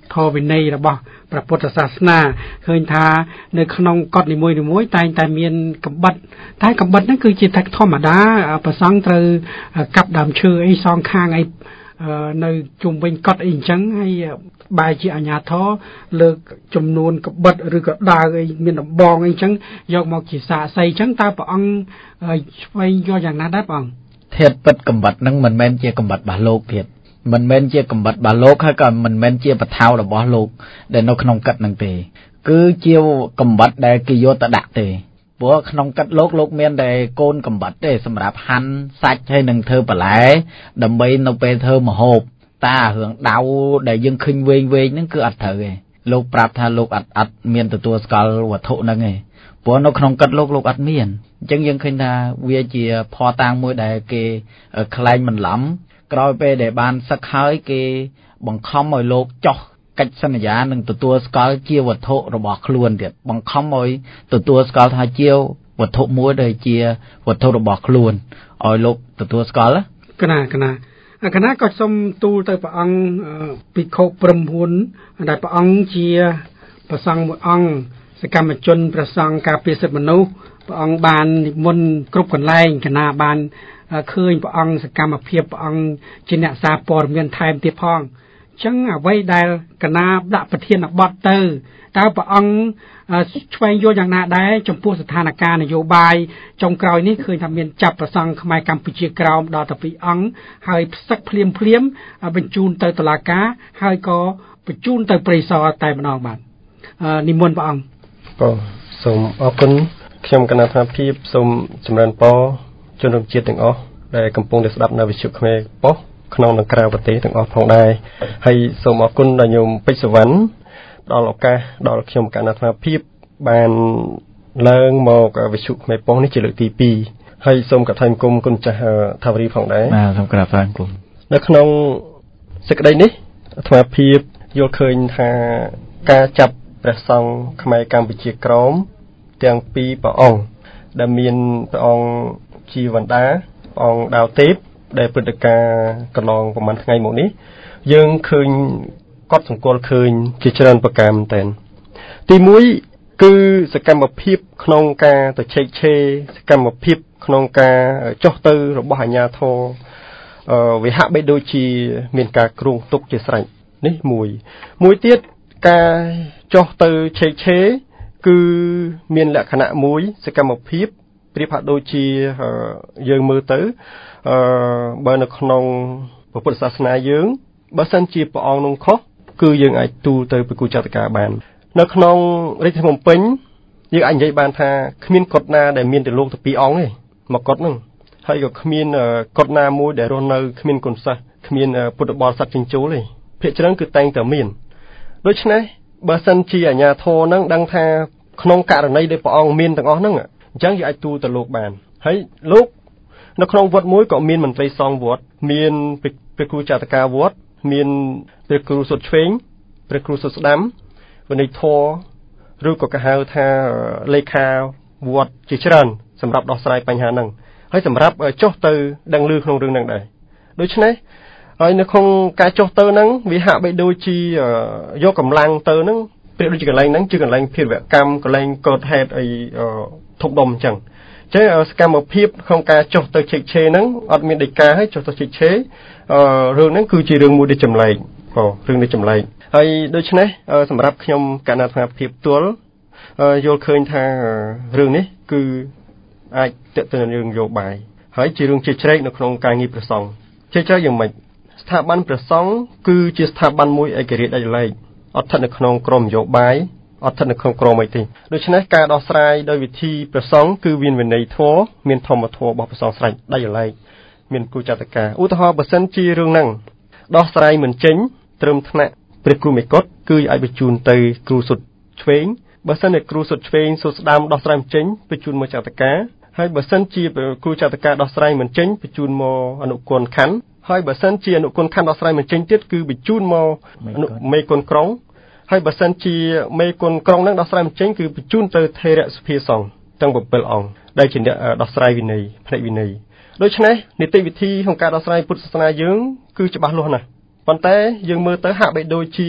ធម៌វិន័យរបស់ព្រះពុទ្ធសាសនាឃើញថានៅក្នុងកฎនីមួយៗតែងតែមានកំបិតតែកំបិតហ្នឹងគឺជាតែធម្មតាប្រសង់ត្រូវកាប់ដើមឈើអីសងខាងអីនៅជុំវិញកฎអីអញ្ចឹងហើយបែរជាអាជ្ញាធរលើកចំនួនកំបិតឬក៏ដាវអីមានដំបងអីអញ្ចឹងយកមកជាសាក្សីអញ្ចឹងតើព្រះអង្គស្វែងយល់យ៉ាងណាដែរព្រះអង្គធាតុពិតកំបិតហ្នឹងមិនមែនជាកំបិតរបស់លោកទៀតមិនមែនជាកំបិតរបស់លោកហើយក៏មិនមែនជាបថៅរបស់លោកដែលនៅក្នុងកិត្តហ្នឹងទេគឺជាកំបិតដែលគេយកទៅដាក់ទេព្រោះក្នុងកិត្តលោកលោកមានតែកូនកំបិតទេសម្រាប់ហាន់សាច់ហើយនឹងធ្វើបន្លែដើម្បីនៅពេលធ្វើម្ហូបតារឿងដៅដែលយើងឃើញវែងវែងហ្នឹងគឺអត់ត្រូវទេលោកប្រាប់ថាលោកអត់អត់មានទទួលស្គាល់វត្ថុហ្នឹងទេព្រោះនៅក្នុងកិត្តលោកលោកអត់មានអញ្ចឹងយើងឃើញថាវាជាភ័ស្តុតាងមួយដែលគេខ្លែងបន្លំក្រោយពេលដែលបានសឹកហើយគេបង្ខំឲ្យលោកចោះកិច្ចសន្យានឹងទទួលស្គាល់ជាវត្ថុរបស់ខ្លួនទៀតបង្ខំឲ្យទទួលស្គាល់ថាជាវត្ថុមួយដែលជាវត្ថុរបស់ខ្លួនឲ្យលោកទទួលស្គាល់កណាកណាកណាក៏សូមទូលទៅព្រះអង្គភិក្ខុព្រហ្មហ៊ុនដែលព្រះអង្គជាព្រះសង្ឃមួយអង្គសកម្មជនព្រះសង្ឃការពារសិទ្ធិមនុស្សព្រះអង្គបាននិមន្តគ្រប់កន្លែងកណាបានឃើញព្រះអង្គសកម្មភាពព្រះអង្គជាអ្នកសារព័ត៌មានថែមទៀតផងចឹងអ្វីដែលកណាដាក់ប្រធានបទទៅតើព្រះអង្គឆ្វេងយល់យ៉ាងណាដែរចំពោះស្ថានភាពនយោបាយចុងក្រោយនេះឃើញថាមានចាប់ប្រសង់ខ្មែរកម្ពុជាក្រោមដល់ទៅពីរអង្គហើយផ្សឹកភ្លាមភ្លាមបញ្ជូនទៅតុលាការហើយក៏បញ្ជូនទៅព្រៃសរតែម្ដងបាទនិមន្តព្រះអង្គបាទសូមអរគុណខ្ញុំគណៈថាភាពសូមចម្រើនពរជនរួមជាតិទាំងអស់ដែលកំពុងតែស្ដាប់នៅវិទ្យុខ្មែរប៉ុស្តិ៍ក្នុងនិងក្រៅប្រទេសទាំងអស់ផងដែរហើយសូមអរគុណដល់ញោមពេជ្រសវណ្ណដល់ឱកាសដល់ខ្ញុំគណៈថាភាពបានឡើងមកវិទ្យុខ្មែរប៉ុស្តិ៍នេះជាលើកទីពីរហើយសូមកាត់ថ្លែងគុំគុណចាស់ថាវរីផងដែរបាទសូមក្រាបថ្លែងគុំនៅក្នុងសេចក្តីនេះអាត្មាភាពយល់ឃើញថាការចាប់ព្រះសង្ឃខ្មែរកម្ពុជាក្រមទាំងពីរព្រះអង្គដែលមានព្រះអង្គជីវណ្ដាព្រះអង្គដាវទេពដែលព្រឹត្តិការណ៍កន្លងប្រហែលថ្ងៃមកនេះយើងឃើញកត់សម្គាល់ឃើញជាច្រើនប្រការមែនទែនទីមួយគឺសកម្មភាពក្នុងការទៅឆែកឆេរសកម្មភាពក្នុងការចុះទៅរបស់អាជ្ញាធរអឺវាហាក់បីដូចជាមានការគ្រោងទុកជាស្រេចនេះមួយមួយទៀតការចុះទៅឆែកឆេរគឺមានលក្ខណៈមួយសកម្មភាពប្រៀបហាក់ដូចជាយើងមើលទៅអឺបើនៅក្នុងពុទ្ធសាសនាយើងបើសិនជាព្រះអង្គនោះខុសគឺយើងអាចទូលទៅព្រះគូចតកាបាននៅក្នុងរាជធានីភ្នំពេញយើងអាចនិយាយបានថាគ្មានកฎណាដែលមានតែលោកទៅពីរអង្គទេមកកฎហ្នឹងហើយក៏គ្មានកฎណាមួយដែលរស់នៅគ្មានគុណសាសន៍គ្មានពុទ្ធបរិស័ទចិញ្ចូលទេភាគច្រើនគឺតែងតែមានដូច្នេះបើសិនជាអាជ្ញាធរហ្នឹងដឹងថាក្នុងករណីដែលព្រះអង្គមានទាំងអស់ហ្នឹងអញ្ចឹងយើងអាចទូលទៅលោកបានហើយលោកនៅក្នុងវត្តមួយក៏មានមន្ត្រីសង្ឃវត្តមានព្រះគ្រូចាតកាវត្តមានព្រះគ្រូសុតឆ្វេងព្រះគ្រូសុតស្ដាំវិន័យធរឬក៏គេហៅថាលេខាវត្តជាច្រើនសម្រាប់ដោះស្រាយបញ្ហាហ្នឹងហើយសម្រាប់ចុះទៅដឹងឮក្នុងរឿងហ្នឹងដែរដូច្នេះហើយនៅក្នុងការចុះទៅហ្នឹងវាហាក់បីដូចជាយកកម្លាំងទៅហ្នឹងប្រៀបដូចជាកន្លែងហ្នឹងជាកន្លែងភារវកម្មកន្លែងកោតហេតុអីធំដុំអញ្ចឹងចឹងសកម្មភាពក្នុងការចុះទៅឆែកឆេរហ្នឹងអត់មានដីកាឲ្យចុះទៅឆែកឆេរអឺរឿងហ្នឹងគឺជារឿងមួយដែលចម្លែកបងរឿងនេះចម្លែកហើយដូច្នេះសម្រាប់ខ្ញុំកណ្ដាលថាភាពផ្ទាល់យល់ឃើញថារឿងនេះគឺអាចតេទៅនឹងរឿងនយោបាយហើយជារឿងជាជ្រែកនៅក្នុងការងារព្រះសង្ឃជាជ្រែកយ៉ាងម៉េចស្ថាប័នព្រះសង្ឃគឺជាស្ថាប័នមួយឯករាជ្យដាច់ឡែកអត់ស្ថិតនៅក្នុងក្រមនយោបាយអត់ស្ថិតនៅក្នុងក្រមអីទេដូច្នេះការដោះស្រាយដោយវិធីព្រះសង្ឃគឺមានវិន័យធម៌មានធម្មធម៌របស់ព្រះសង្ឃស្រេចដាច់ឡែកមានគូចតកាឧទាហរណ៍បើសិនជារឿងហ្នឹងដោះស្រាយមិនចេញត្រឹមថ្នាក់ព្រះគ្រូមេកុដគឺអាចបញ្ជូនទៅគ្រូសុទ្ធឆ្វេងបើសិនជាគ្រូសុទ្ធឆ្វេងសុទ្ធស្ដាំដោះស្រាយមិនចេញបញ្ជូនមកចតកាហើយបើសិនជាគ្រូចតកាដោះស្រាយមិនចេញបញ្ជូនមកអនុគុណខណ្ឌហើយបើសិនជាអនុគុណខណ្ឌដោះស្រាយមិនចេញទៀតគឺបញ្ជូនមកអនុមេគុណក្រុងហើយបើសិនជាមេគុណក្រុងហ្នឹងដោះស្រាយមិនចេញគឺបញ្ជូនទៅថេរសភាសង្ឃទាំងbảyអង្គដែលជាអ្នកដោះស្រាយវិន័យផ្នែកវិន័យដូច្នេះនីតិវិធីក្នុងការដោះស្រាយពុទ្ធសាសនាយើងគឺច្បាស់លាស់ណាស់ប៉ុន្តែយើងមើលទៅហាក់បីដូចជា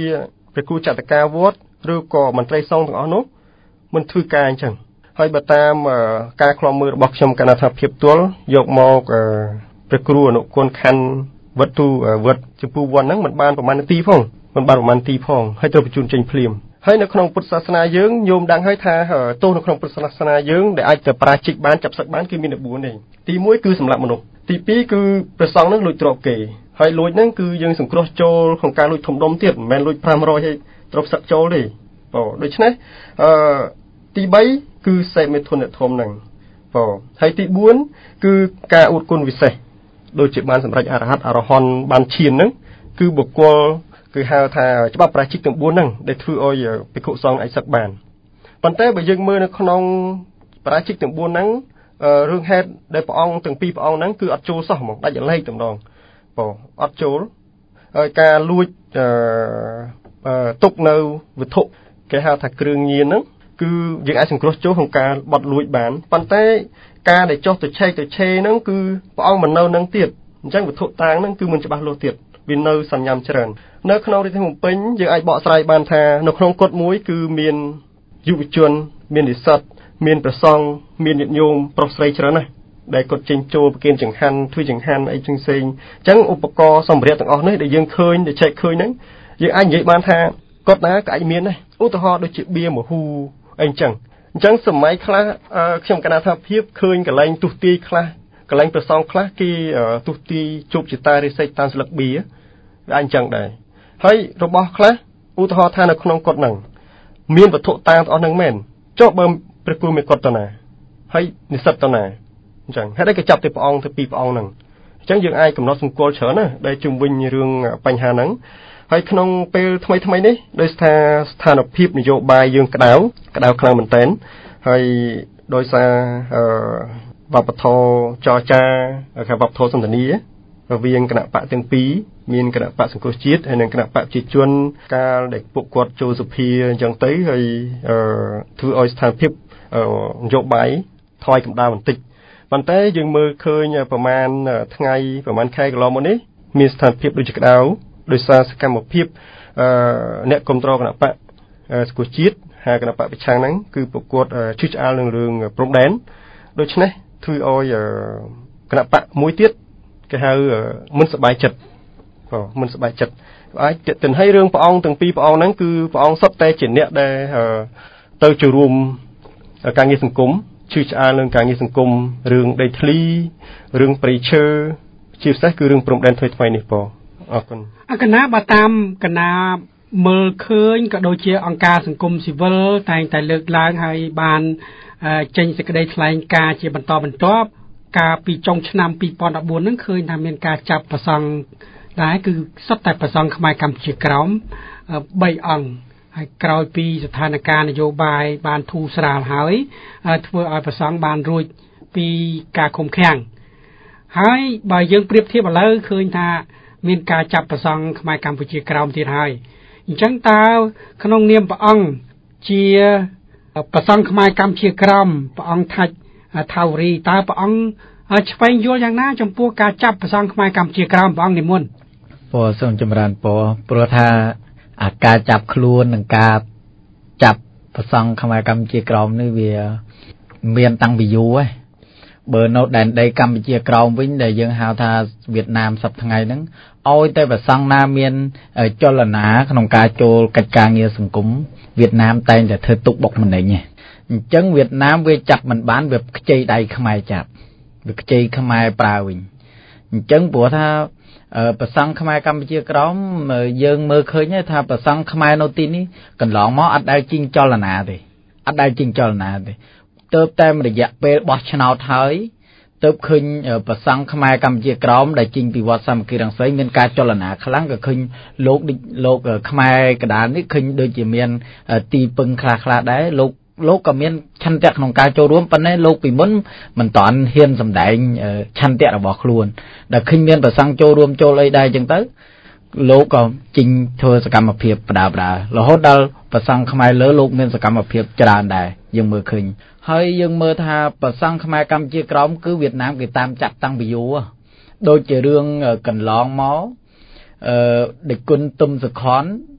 ព្រះគ្រូចតកាវត្តឬក៏មន្ត្រីសង្ឃទាំងអស់នោះមិនធ្វើការអញ្ចឹងហើយបើតាមការខ្លាំមើលរបស់ខ្ញុំកណ្ដាលថាភាពទល់យកមកព្រះគ្រូអនុគុណខណ្ឌវត្តទូវត្តចំពោះវត្តហ្នឹងមិនបានប្រមាណនាទីផងមិនបានប្រមាណនាទីផងហើយត្រូវបញ្ជូនចេញភ្លាមហើយនៅក្នុងពុទ្ធសាសនាយើងញោមដឹងហើយថាទោសនៅក្នុងពុទ្ធសាសនាយើងដែលអាចទៅប្រាជិកបានចាប់សឹកបានគឺមានតែបួនទេទីមួយគឺសម្លាប់មនុស្សទីពីរគឺព្រះសង្ឃនឹងលួចទ្រព្យគេហើយលួចហ្នឹងគឺយើងសង្គ្រោះចូលក្នុងការលួចធំដុំទៀតមិនមែនលួចfive hundredហើយទ្រព្យសឹកចូលទេបងដូច្នេះអឺទីបីគឺសេមេធនធមហ្នឹងបងហើយទីបួនគឺការអួតគុណវិសេសដូចជាបានសម្រេចអរហន្តអរហន្តបានឈានហ្នឹងគឺបុគ្គលគឺហៅថាច្បាប់ប្រាជិកទាំងបួនហ្នឹងដែលធ្វើឲ្យភិក្ខុសង្ឃអាចសឹកបានប៉ុន្តែបើយើងមើលនៅក្នុងប្រាជិកទាំងបួនហ្នឹងរឿងហេតុដែលព្រះអង្គទាំងពីរព្រះអង្គហ្នឹងគឺអត់ចូលសោះហ្មងដាច់លេខតែម្ដងបងអត់ចូលហើយការលួចអឺទុកនៅវត្ថុគេហៅថាគ្រឿងញៀនហ្នឹងគឺយើងអាចសង្គ្រោះចូលក្នុងការបត់លួចបានប៉ុន្តែការដែលចុះទៅឆែកទៅឆេហ្នឹងគឺព្រះអង្គមិននៅនឹងទៀតអញ្ចឹងវត្ថុតាងហ្នឹងគឺមិនច្បាស់លាស់ទៀតវានៅសញ្ញាច្រើននៅក្នុងរាជធានីភ្នំពេញយើងអាចបកស្រាយបានថានៅក្នុងកុដិមួយគឺមានយុវជនមាននិស្សិតមានព្រះសង្ឃមានញាតិញោមប្រុសស្រីច្រើនណាស់ដែលគាត់ចេញចូលប្រគេនចង្ហាន់ធ្វើចង្ហាន់អីផ្សេងៗអញ្ចឹងឧបករណ៍សម្ភារៈទាំងអស់នេះដែលយើងឃើញដែលឆែកឃើញហ្នឹងយើងអាចនិយាយបានថាគាត់ណាក៏អាចមានដែរឧទាហរណ៍ដូចជាបៀមហូអីអញ្ចឹងអញ្ចឹងសម័យខ្លះខ្ញុំកណាថាភាពឃើញកលែងទុះទាយខ្លះកលែងព្រះសង្ឃខ្លះគេទុះទាយជប់ជាតារិស័យតាមស្លឹកបៀវាអញ្ចឹងដែរហើយរបស់ខ្លះឧទាហរណ៍ថានៅក្នុងកុដិហ្នឹងមានវត្ថុតាងទាំងអស់ហ្នឹងមែនចុះបើព្រះគ្រូមានកុដិតណាហើយនិស្សិតតណាអញ្ចឹងហេតុអីក៏ចាប់តែព្រះអង្គទៅពីរព្រះអង្គហ្នឹងអញ្ចឹងយើងអាចកំណត់សម្គាល់ច្រើនណាដែលជុំវិញរឿងបញ្ហាហ្នឹងហើយក្នុងពេលថ្មីថ្មីនេះដោយថាស្ថានភាពនយោបាយយើងក្តៅក្តៅខ្លាំងមែនទែនហើយដោយសារអឺវប្បធម៌ចរចាខាងវប្បធម៌សន្តានារវាងគណៈបកទាំងពីរមានគណៈបកសង្គ្រោះជាតិហើយនិងគណៈបកប្រជាជនកាលដែលពួកគាត់ចូលសភាអញ្ចឹងទៅហើយអឺធ្វើឲ្យស្ថានភាពនយោបាយថយកម្ដៅបន្តិចប៉ុន្តែយើងមើលឃើញប្រហែលថ្ងៃប្រហែលខែកន្លងមកនេះមានស្ថានភាពដូចជាក្តៅដោយសារសកម្មភាពអឺអ្នកគ្រប់គ្រងគណៈបកសង្គ្រោះជាតិហើយគណៈបកប្រឆាំងហ្នឹងគឺប្រកួតឈឺឆ្អាលនឹងរឿងព្រំដែនដូច្នេះធ្វើឲ្យគណៈបកមួយទៀតគេហៅមិនសប្បាយចិត្តបាទមិនសប្បាយចិត្តអាចទៅឲ្យរឿងព្រះអង្គទាំងពីរព្រះអង្គហ្នឹងគឺព្រះអង្គសុទ្ធតែជាអ្នកដែលទៅចូលរួមការងារសង្គមឈឺឆ្អាលនឹងការងារសង្គមរឿងដីធ្លីរឿងព្រៃឈើជាពិសេសគឺរឿងព្រំដែនថ្មីថ្មីនេះបងអរគុណអកណាបើតាមកណាមើលឃើញក៏ដូចជាអង្គការសង្គមស៊ីវិលតែងតែលើកឡើងហើយបានចេញសេចក្តីថ្លែងការណ៍ជាបន្តបន្ទាប់កាលពីចុងឆ្នាំtwo thousand fourteenហ្នឹងឃើញថាមានការចាប់ប្រសង់ដែរគឺសុទ្ធតែប្រសង់ខ្មែរកម្ពុជាក្រោមthreeអង្គហើយក្រោយពីស្ថានភាពនយោបាយបានធូរស្រាលហើយធ្វើឲ្យប្រសង់បានរួចពីការឃុំឃាំងហើយបើយើងប្រៀបធៀបឥឡូវឃើញថាមានការចាប់ប្រសង់ខ្មែរកម្ពុជាក្រោមទៀតហើយអញ្ចឹងតើក្នុងនាមព្រះអង្គជាប្រសង់ខ្មែរកម្ពុជាក្រោមព្រះអង្គថាច់ថាវរីតើព្រះអង្គឆ្វេងយល់យ៉ាងណាចំពោះការចាប់ប្រសង់ខ្មែរកម្ពុជាក្រោមព្រះអង្គនិមន្តពរសូមចម្រើនពរព្រោះថាអាការចាប់ខ្លួននិងការចាប់ប្រសង់ខ្មែរកម្ពុជាក្រោមនេះវាមានតាំងពីយូរហើយបើនៅដែនដីកម្ពុជាក្រោមវិញដែលយើងហៅថាវៀតណាមសប្តាហ៍ថ្ងៃហ្នឹងឲ្យតែប្រសង់ណាមានចលនាក្នុងការចូលកិច្ចការងារសង្គមវៀតណាមតែងតែធ្វើទុកបុកម្នេញអញ្ចឹងវៀតណាមវាចាប់មិនបានវាខ្ចីដៃខ្មែរចាប់វាខ្ចីខ្មែរប្រើវិញអញ្ចឹងព្រោះថាប្រសង់ខ្មែរកម្ពុជាក្រោមយើងមើលឃើញថាប្រសង់ខ្មែរនៅទីនេះកន្លងមកអត់ដែលជីងចលនាទេអត់ដែលជីងចលនាទេទៅតែរយៈពេលបោះឆ្នោតហើយទៅឃើញប្រសង់ខ្មែរកម្ពុជាក្រោមដែលជីងពីវត្តសាមគ្គីរង្សីមានការចលនាខ្លាំងក៏ឃើញលោកលោកខ្មែរកណ្ដាលនេះឃើញដូចជាមានទីពឹងខ្លះៗដែរលោកលោកក៏មានឆន្ទៈក្នុងការចូលរួមប៉ុន្តែលោកពីមុនមិនតាន់ហ៊ានសម្ដែងឆន្ទៈរបស់ខ្លួនដែលឃើញមានប្រសង់ចូលរួមចូលអីដែរអញ្ចឹងទៅលោកក៏ជីងធ្វើសកម្មភាពបដាបដារហូតដល់ប្រសង់ខ្មែរលើលោកមានសកម្មភាពច្រើនដែរយើងមើលឃើញហើយយើងមើលថាប្រសង់ខ្មែរកម្ពុជាក្រោមគឺវៀតណាមគេតាមចាប់តាំងពីយូរដូចជារឿងកន្លងមកអឺដេចគុណទុំសុខន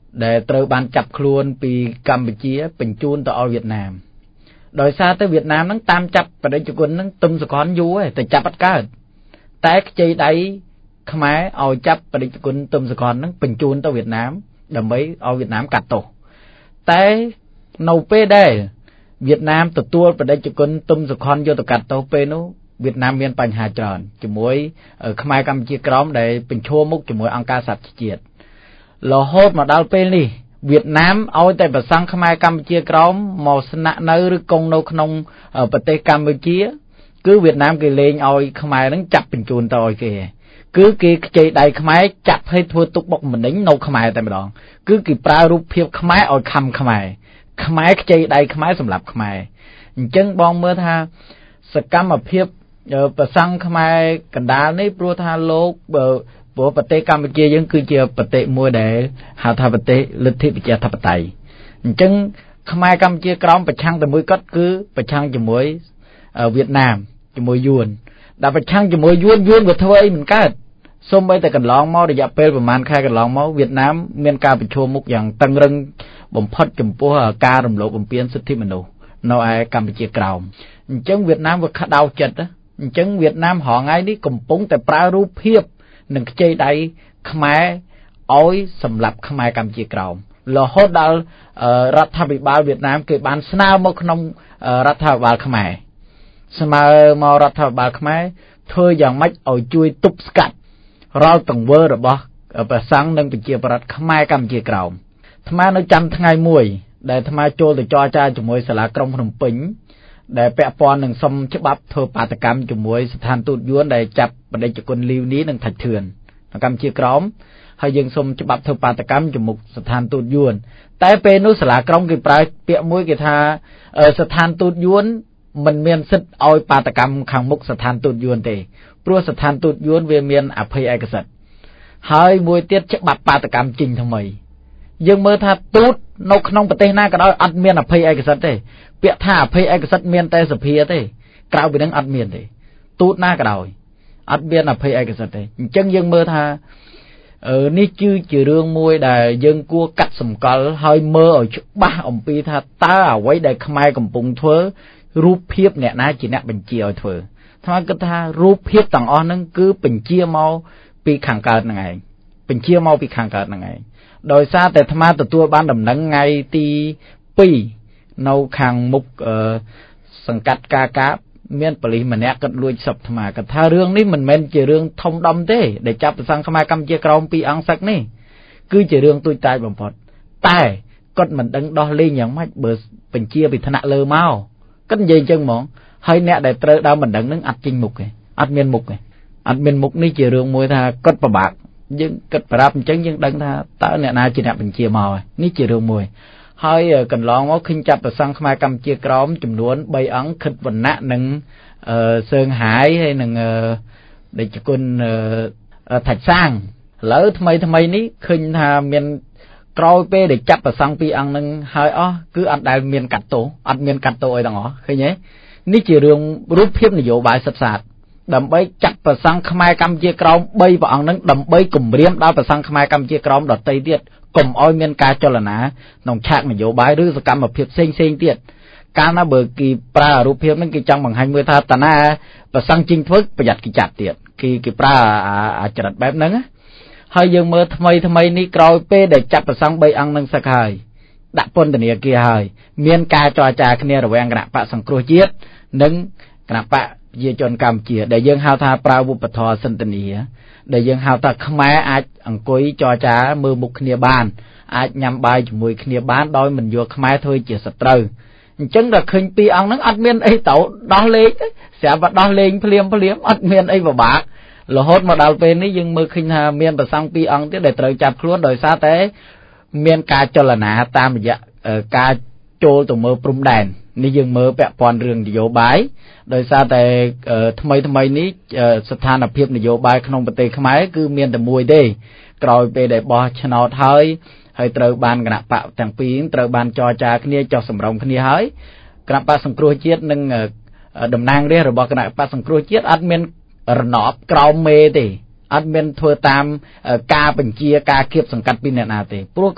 ដែលត្រូវបានចាប់ខ្លួនពីកម្ពុជាបញ្ជូនទៅឲ្យវៀតណាមដោយសារតែវៀតណាមហ្នឹងតាមចាប់បដិជនហ្នឹងទុំសកលយូរហើយតែចាប់អត់កើតតែខ្ចីដៃខ្មែរឲ្យចាប់បដិជនទុំសកលហ្នឹងបញ្ជូនទៅវៀតណាមដើម្បីឲ្យវៀតណាមកាត់ទោសតែនៅពេលដែលវៀតណាមទទួលបដិជនទុំសកលយកទៅកាត់ទោសពេលនោះវៀតណាមមានបញ្ហាច្រើនជាមួយខ្មែរកម្ពុជាក្រោមដែលបញ្ឈរមុខជាមួយអង្គការសហប្រជាជាតិរហូតមកដល់ពេលនេះវៀតណាមឲ្យតែប្រសង់ខ្មែរកម្ពុជាក្រោមមកស្នាក់នៅឬគង់នៅក្នុងប្រទេសកម្ពុជាគឺវៀតណាមគេលេងឲ្យខ្មែរនឹងចាប់បញ្ជូនទៅឲ្យគេគឺគេខ្ចីដៃខ្មែរចាប់ឲ្យធ្វើទុកបុកម្នេញនៅខ្មែរតែម្ដងគឺគេប្រើរូបភាពខ្មែរឲ្យខំខ្មែរខ្មែរខ្ចីដៃខ្មែរសម្រាប់ខ្មែរអញ្ចឹងបងមើលថាសកម្មភាពប្រសង់ខ្មែរកណ្ដាលនេះព្រោះថាលោកព្រោះប្រទេសកម្ពុជាយើងគឺជាប្រទេសមួយដែលហៅថាប្រទេសលទ្ធិប្រជាធិបតេយ្យអញ្ចឹងខ្មែរកម្ពុជាក្រោមប្រឆាំងតែមួយគាត់គឺប្រឆាំងជាមួយវៀតណាមជាមួយយួនដែលប្រឆាំងជាមួយយួនយួនក៏ធ្វើអីមិនកើតសូម្បីតែកន្លងមករយៈពេលប្រហែលខែកន្លងមកវៀតណាមមានការប្រឈមមុខយ៉ាងតឹងរឹងបំផុតចំពោះការរំលោភបំពានសិទ្ធិមនុស្សនៅឯកម្ពុជាក្រោមអញ្ចឹងវៀតណាមវាក្តៅចិត្តអញ្ចឹងវៀតណាមរហងៃនេះកំពុងតែប្រើរូបភាពនឹងខ្ចីដៃខ្មែរឲ្យសម្រាប់ខ្មែរកម្ពុជាក្រោមរហូតដល់រដ្ឋាភិបាលវៀតណាមគេបានស្នើមកក្នុងរដ្ឋាភិបាលខ្មែរស្នើមករដ្ឋាភិបាលខ្មែរធ្វើយ៉ាងម៉េចឲ្យជួយទប់ស្កាត់រាល់ទង្វើរបស់ព្រះសង្ឃនិងប្រជាប្រដ្ឋខ្មែរកម្ពុជាក្រោមអាត្មានៅចាំថ្ងៃមួយដែលអាត្មាចូលទៅចរចាជាមួយសាលាក្រុងភ្នំពេញដែលពាក់ព័ន្ធនឹងសុំច្បាប់ធ្វើបាតកម្មជាមួយស្ថានទូតយួនដែលចាប់បដិជនលីវនីនិងថាច់ធឿននៅកម្ពុជាក្រោមហើយយើងសុំច្បាប់ធ្វើបាតកម្មជាមួយស្ថានទូតយួនតែពេលនោះសាលាក្រុងគេប្រើពាក្យមួយគេថាស្ថានទូតយួនមិនមានសិទ្ធិឲ្យបាតកម្មខាងមុខស្ថានទូតយួនទេព្រោះស្ថានទូតយួនវាមានអភ័យឯកសិទ្ធិហើយមួយទៀតច្បាប់បាតកម្មចេញថ្មីយើងមើលថាទូតនៅក្នុងប្រទេសណាក៏ដោយអត់មានអភ័យឯកសិទ្ធិទេពាក្យថាអភ័យឯកសិទ្ធិមានតែសភាទេក្រៅពីនឹងអត់មានទេទូតណាក៏ដោយអត់មានអភ័យឯកសិទ្ធិទេអញ្ចឹងយើងមើលថាអឺនេះគឺជារឿងមួយដែលយើងគួរកាត់សម្គាល់ហើយមើលឲ្យច្បាស់អំពីថាតើអ្វីដែលខ្មែរកំពុងធ្វើរូបភាពអ្នកណាជាអ្នកបញ្ជាឲ្យធ្វើថាគិតថារូបភាពទាំងអស់ហ្នឹងគឺបញ្ជាមកពីខាងកើតហ្នឹងឯងបញ្ជាមកពីខាងកើតហ្នឹងឯងដោយសារតែអាត្មាទទួលបានដំណឹងថ្ងៃទីពីរនៅខាងមុខសង្កាត់កាកាមានប៉ូលីសម្នាក់គាត់លួចសពអាត្មាគាត់ថារឿងនេះមិនមែនជារឿងធំដុំទេដែលចាប់ប្រសង់ខ្មែរកម្ពុជាក្រោមពីរអង្គសឹកនេះគឺជារឿងទូចតាចបំផុតតែគាត់មិនដឹងដោះលែងយ៉ាងម៉េចបើបញ្ជាពីថ្នាក់លើមកគាត់និយាយអញ្ចឹងហ្មងហើយអ្នកដែលត្រូវដើមមិនដឹងនឹងអត់ចេញមុខទេអត់មានមុខទេអត់មានមុខនេះជារឿងមួយថាគាត់ពិបាកយើងគិតប្រាប់អញ្ចឹងយើងដឹងថាតើអ្នកណាជាអ្នកបញ្ជាមកនេះជារឿងមួយហើយកន្លងមកឃើញចាប់ប្រសង់ខ្មែរកម្ពុជាក្រោមចំនួនបីអង្គខិតវណ្ណៈនិងអឺសើងហាយហើយនឹងដេចគុណថាច់សាងឥឡូវថ្មីថ្មីនេះឃើញថាមានក្រោយពេលដែលចាប់ប្រសង់ពីរអង្គនឹងហើយអស់គឺអត់ដែលមានកាត់ទោសអត់មានកាត់ទោសអីទាំងអស់ឃើញទេនេះជារឿងរូបភាពនយោបាយសិទ្ធិសាស្ត្រដើម្បីចាត់ប្រសង់ខ្មែរកម្ពុជាក្រោមបីព្រះអង្គនឹងដើម្បីគម្រាមដល់ប្រសង់ខ្មែរកម្ពុជាក្រោមដទៃទៀតកុំឲ្យមានការចលនាក្នុងឆាកនយោបាយឬសកម្មភាពផ្សេងផ្សេងទៀតកាលណាបើគេប្រើរូបភាពហ្នឹងគេចង់បង្ហាញមួយថាតាណាប្រសង់ជិញធ្វើប្រយ័ត្នគេចាប់ទៀតគេគេប្រើអាចរិតបែបហ្នឹងហើយយើងមើលថ្មីថ្មីនេះក្រោយពេលដែលចាប់ប្រសង់បីអង្គនឹងសឹកហើយដាក់ពន្ធនាគារហើយមានការចរចាគ្នារវាងគណៈបកសង្គ្រោះជាតិនិងគណៈបកប្រជាជនកម្ពុជាដែលយើងហៅថាប្រើវប្បធម៌សន្តិនិកដែលយើងហៅថាខ្មែរអាចអង្គុយចរចាមើលមុខគ្នាបានអាចញ៉ាំបាយជាមួយគ្នាបានដោយមិនយកខ្មែរធ្វើជាសត្រូវអញ្ចឹងដល់ឃើញពីរអង្គហ្នឹងអត់មានអីទៅដោះលែងស្រាប់តែដោះលែងភ្លាមភ្លាមអត់មានអីពិបាករហូតមកដល់ពេលនេះយើងមើលឃើញថាមានប្រសង់ពីរអង្គទៀតដែលត្រូវចាប់ខ្លួនដោយសារតែមានការចលនាតាមរយៈការចូលទៅមើលព្រំដែននេះយើងមើលពាក់ព័ន្ធរឿងនយោបាយដោយសារតែថ្មីថ្មីនេះស្ថានភាពនយោបាយក្នុងប្រទេសខ្មែរគឺមានតែមួយទេក្រោយពេលដែលបោះឆ្នោតហើយហើយត្រូវបានគណៈបកទាំងពីរត្រូវបានចរចាគ្នាចុះសម្រុំគ្នាហើយគណៈបកសង្គ្រោះជាតិនិងតំណាងរាស្ត្ររបស់គណៈបកសង្គ្រោះជាតិអត់មានរណបក្រោមមេទេអត់មានធ្វើតាមការបញ្ជាការគៀបសង្កាត់ពីអ្នកណាទេព្រោះគាត់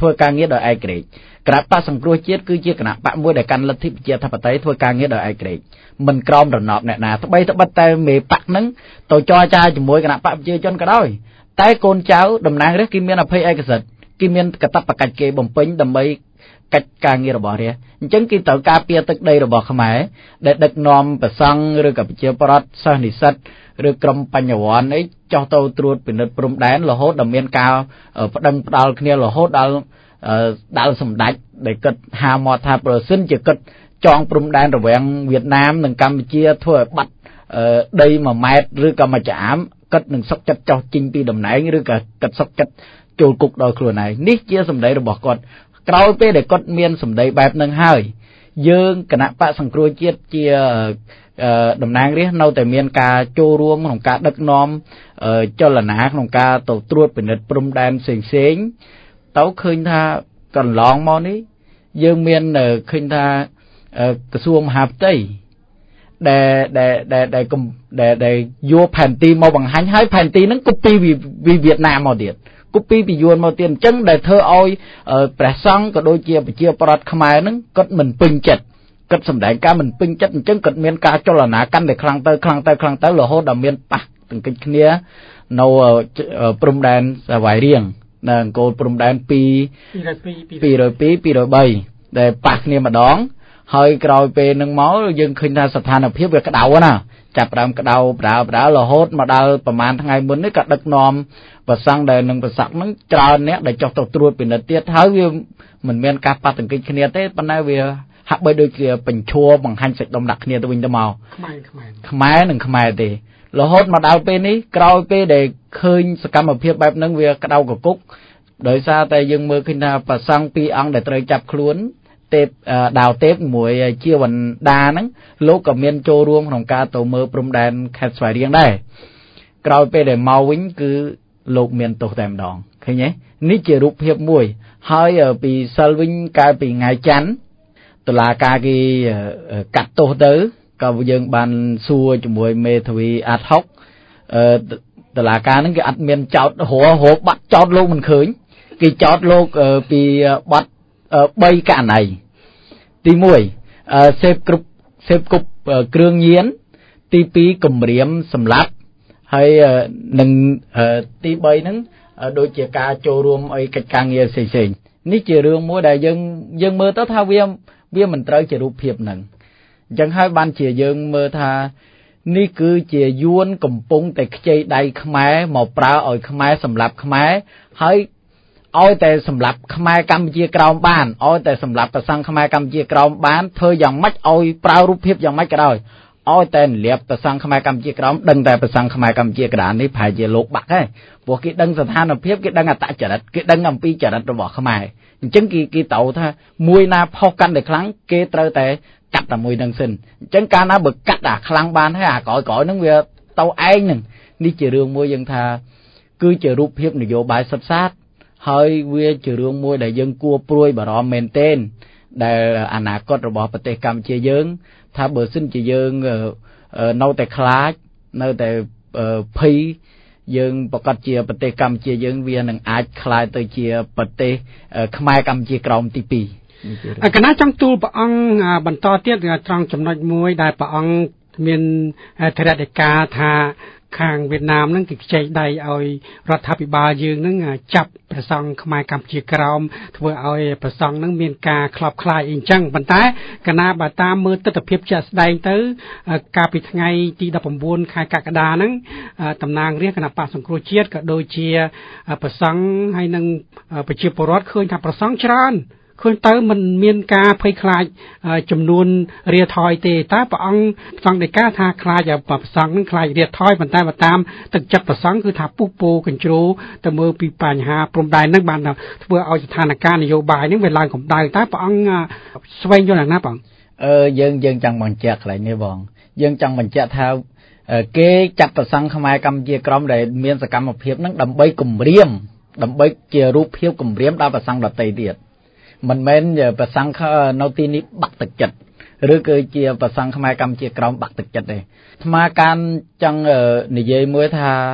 ធ្វើការងារដោយឯករាជ្យគណៈបកសង្គ្រោះជាតិគឺជាគណៈបកមួយដែលកាន់លទ្ធិប្រជាធិបតេយ្យធ្វើការងារដោយឯករាជ្យមិនក្រោមរណបអ្នកណាត្បីត្បិតតែមេបកហ្នឹងទៅចរចាជាមួយគណៈបកប្រជាជនក៏ដោយតែកូនចៅតំណាងរាស្ត្រគេមានអភ័យឯកសិទ្ធិគេមានកាតព្វកិច្ចគេបំពេញដើម្បីកិច្ចការងាររបស់រាស្ត្រអញ្ចឹងគេត្រូវការពារទឹកដីរបស់ខ្មែរដែលដឹកនាំប្រសង់ឬក៏ប្រជាប្រដ្ឋសិស្សនិស្សិតឬក្រុមបញ្ញវន្តអីចោះទៅត្រួតពិនិត្យព្រំដែនរហូតដល់មានការបដិងផ្ដាល់គ្នារហូតដល់ដល់សម្ដេចដែលគិតហាមាត់ថាប្រសិនជាគិតចងព្រំដែនរវាងវៀតណាមនិងកម្ពុជាធ្វើឲ្យបាត់ដីមួយម៉ែត្រឬក៏មួយចាមគិតនឹងសុកចិត្តចោះចេញពីតំណែងឬក៏គិតសុកចិត្តចូលគុកដោយខ្លួនឯងនេះជាសម្ដីរបស់គាត់ក្រោយពេលដែលគាត់មានសម្ដីបែបហ្នឹងហើយយើងគណៈបកសង្គ្រោះជាតិជាតំណាងរាស្ត្រនៅតែមានការចូលរួមក្នុងការដឹកនាំចលនាក្នុងការទៅត្រួតពិនិត្យព្រំដែនផ្សេងៗទៅឃើញថាកន្លងមកនេះយើងមានឃើញថាក្រសួងមហាផ្ទៃដែលដែលដែលដែលដែលយកផែនទីមកបង្ហាញហើយផែនទីហ្នឹងកូពីពីវៀតណាមមកទៀតកូពីពីយួនមកទៀតអញ្ចឹងដែលធ្វើឲ្យព្រះសង្ឃក៏ដូចជាប្រជាប្រដ្ឋខ្មែរហ្នឹងគាត់មិនពេញចិត្តគាត់សម្ដែងការមិនពេញចិត្តអញ្ចឹងគាត់មានការចលនាកាន់តែខ្លាំងទៅខ្លាំងទៅខ្លាំងទៅរហូតដល់មានប៉ះទង្គិចគ្នានៅព្រំដែនសាវ៉ៃរៀងនៅអង្គរព្រំដែនពីរពីរពីរ ពីរបីដែលប៉ះគ្នាម្ដងហើយក្រោយពេលនឹងមកយើងឃើញថាស្ថានភាពវាក្តៅណាចាប់ដើមក្តៅបដាបដារហូតមកដល់ប្រហែលថ្ងៃមុននេះក៏ដឹកនាំប្រសង់ដែលនឹងប្រស័កហ្នឹងច្រើនអ្នកដែលចុះទៅត្រួតពិនិត្យទៀតហើយវាមិនមានការប៉ះទង្គិចគ្នាទេប៉ុន្តែវាហាក់បីដូចជាបញ្ឈរបង្ហាញសាច់ដុំដាក់គ្នាទៅវិញទៅមកខ្មែរខ្មែរខ្មែរនិងខ្មែរទេរហូតមកដល់ពេលនេះក្រោយពេលដែលឃើញសកម្មភាពបែបហ្នឹងវាក្តៅកគុកដោយសារតែយើងមើលឃើញថាប្រសង់ពីរអង្គដែលត្រូវចាប់ខ្លួនទេពដាវទេពមួយជាវណ្ដាហ្នឹងលោកក៏មានចូលរួមក្នុងការទៅមើលព្រំដែនខេត្តស្វាយរៀងដែរក្រោយពេលដែលមកវិញគឺលោកមានទោសតែម្ដងឃើញទេនេះជារូបភាពមួយហើយពីសិលវិញកាលពីថ្ងៃច័ន្ទតុលាការគេកាត់ទោសទៅក៏យើងបានសួរជាមួយមេធាវីអាត់ហុកតុលាការហ្នឹងគេអត់មានចោទរហរហបាត់ចោទលោកមិនឃើញគេចោទលោកពីបទបីករណីទីមួយសេពគ្រប់សេពគប់គ្រឿងញៀនទីពីរគម្រាមសម្លាប់ហើយនឹងទីបីហ្នឹងដូចជាការចូលរួមអីកិច្ចការងារផ្សេងៗនេះជារឿងមួយដែលយើងយើងមើលទៅថាវាវាមិនត្រូវជារូបភាពហ្នឹងអញ្ចឹងហើយបានជាយើងមើលថានេះគឺជាយួនកំពុងតែខ្ចីដៃខ្មែរមកប្រើឲ្យខ្មែរសម្លាប់ខ្មែរហើយឲ្យតែសម្លាប់ខ្មែរកម្ពុជាក្រោមបានឲ្យតែសម្លាប់ប្រសង់ខ្មែរកម្ពុជាក្រោមបានធ្វើយ៉ាងម៉េចឲ្យប្រើរូបភាពយ៉ាងម៉េចក៏ដោយឲ្យតែលៀបប្រសង់ខ្មែរកម្ពុជាក្រោមដឹងតែប្រសង់ខ្មែរកម្ពុជាកណ្ដាលនេះប្រហែលជាលោកបាក់ហើយព្រោះគេដឹងស្ថានភាពគេដឹងអត្តចរិតគេដឹងអំពីចរិតរបស់ខ្មែរអញ្ចឹងគេគេត្រូវថាមួយណាផុសកាន់តែខ្លាំងគេត្រូវតែកាត់តែមួយនឹងសិនអញ្ចឹងកាលណាបើកាត់អាខ្លាំងបានហើយអាក្រោយក្រោយហ្នឹងវាទៅឯងហ្នឹងនេះជារឿងមួយយើងថាគឺជារូបភាពនយោបាយសុទ្ធសាធហើយវាជារឿងមួយដែលយើងគួរព្រួយបារម្ភមែនទែនដែលអនាគតរបស់ប្រទេសកម្ពុជាយើងថាបើសិនជាយើងនៅតែខ្លាចនៅតែភ័យយើងប្រកាសជាប្រទេសកម្ពុជាយើងវានឹងអាចខ្លាយទៅជាប្រទេសខ្មែរកម្ពុជាក្រោមទីពីរគណៈចង់ទូលព្រះអង្គបន្តទៀតត្រង់ចំណុចមួយដែលព្រះអង្គមានធរណីកាថាខាងវៀតណាមហ្នឹងគេខ្ចីដៃឲ្យរដ្ឋាភិបាលយើងហ្នឹងចាប់ប្រសង់ខ្មែរកម្ពុជាក្រោមធ្វើឲ្យប្រសង់ហ្នឹងមានការខ្លោបខ្លាយអីចឹងប៉ុន្តែកាលណាបើតាមមើលទស្សនវិជ្ជាស្ដែងទៅកាលពីថ្ងៃទីដប់ប្រាំបួនខែកក្កដាហ្នឹងតំណាងរាស្ត្រគណៈបកសង្គ្រោះជាតិក៏ដូចជាប្រសង់ហើយនឹងប្រជាពលរដ្ឋឃើញថាប្រសង់ច្រើនឃើញទៅមិនមានការភ័យខ្លាចចំនួនរាថយទេតើព្រះអង្គសង្ឃដីកាថាខ្លាចប្រសង់នឹងខ្លាចរាថយប៉ុន្តែបើតាមទឹកចិត្តប្រសង់គឺថាពុះពោកញ្ជ្រោទៅមើលពីបញ្ហាព្រំដែននឹងបានធ្វើឲ្យស្ថានភាពនយោបាយនឹងវាឡើងកម្ដៅតើព្រះអង្គស្វែងយល់យ៉ាងណាបងអឺយើងយើងចង់បញ្ជាក់កន្លែងនេះបងយើងចង់បញ្ជាក់ថាគេចាត់ប្រសង់ខ្មែរកម្ពុជាក្រមដែលមានសកម្មភាពនឹងដើម្បីគម្រាមដើម្បីជារូបភាពគម្រាមដល់ប្រសង់ដទៃទៀតមិនមែនប្រសង់នៅទីនេះបាក់ទឹកចិត្តឬគឺជាប្រសង់ខ្មែរកម្ពុជាក្រោមបាក់ទឹកចិត្តទេអាត្មាការចង់និយាយមួយថា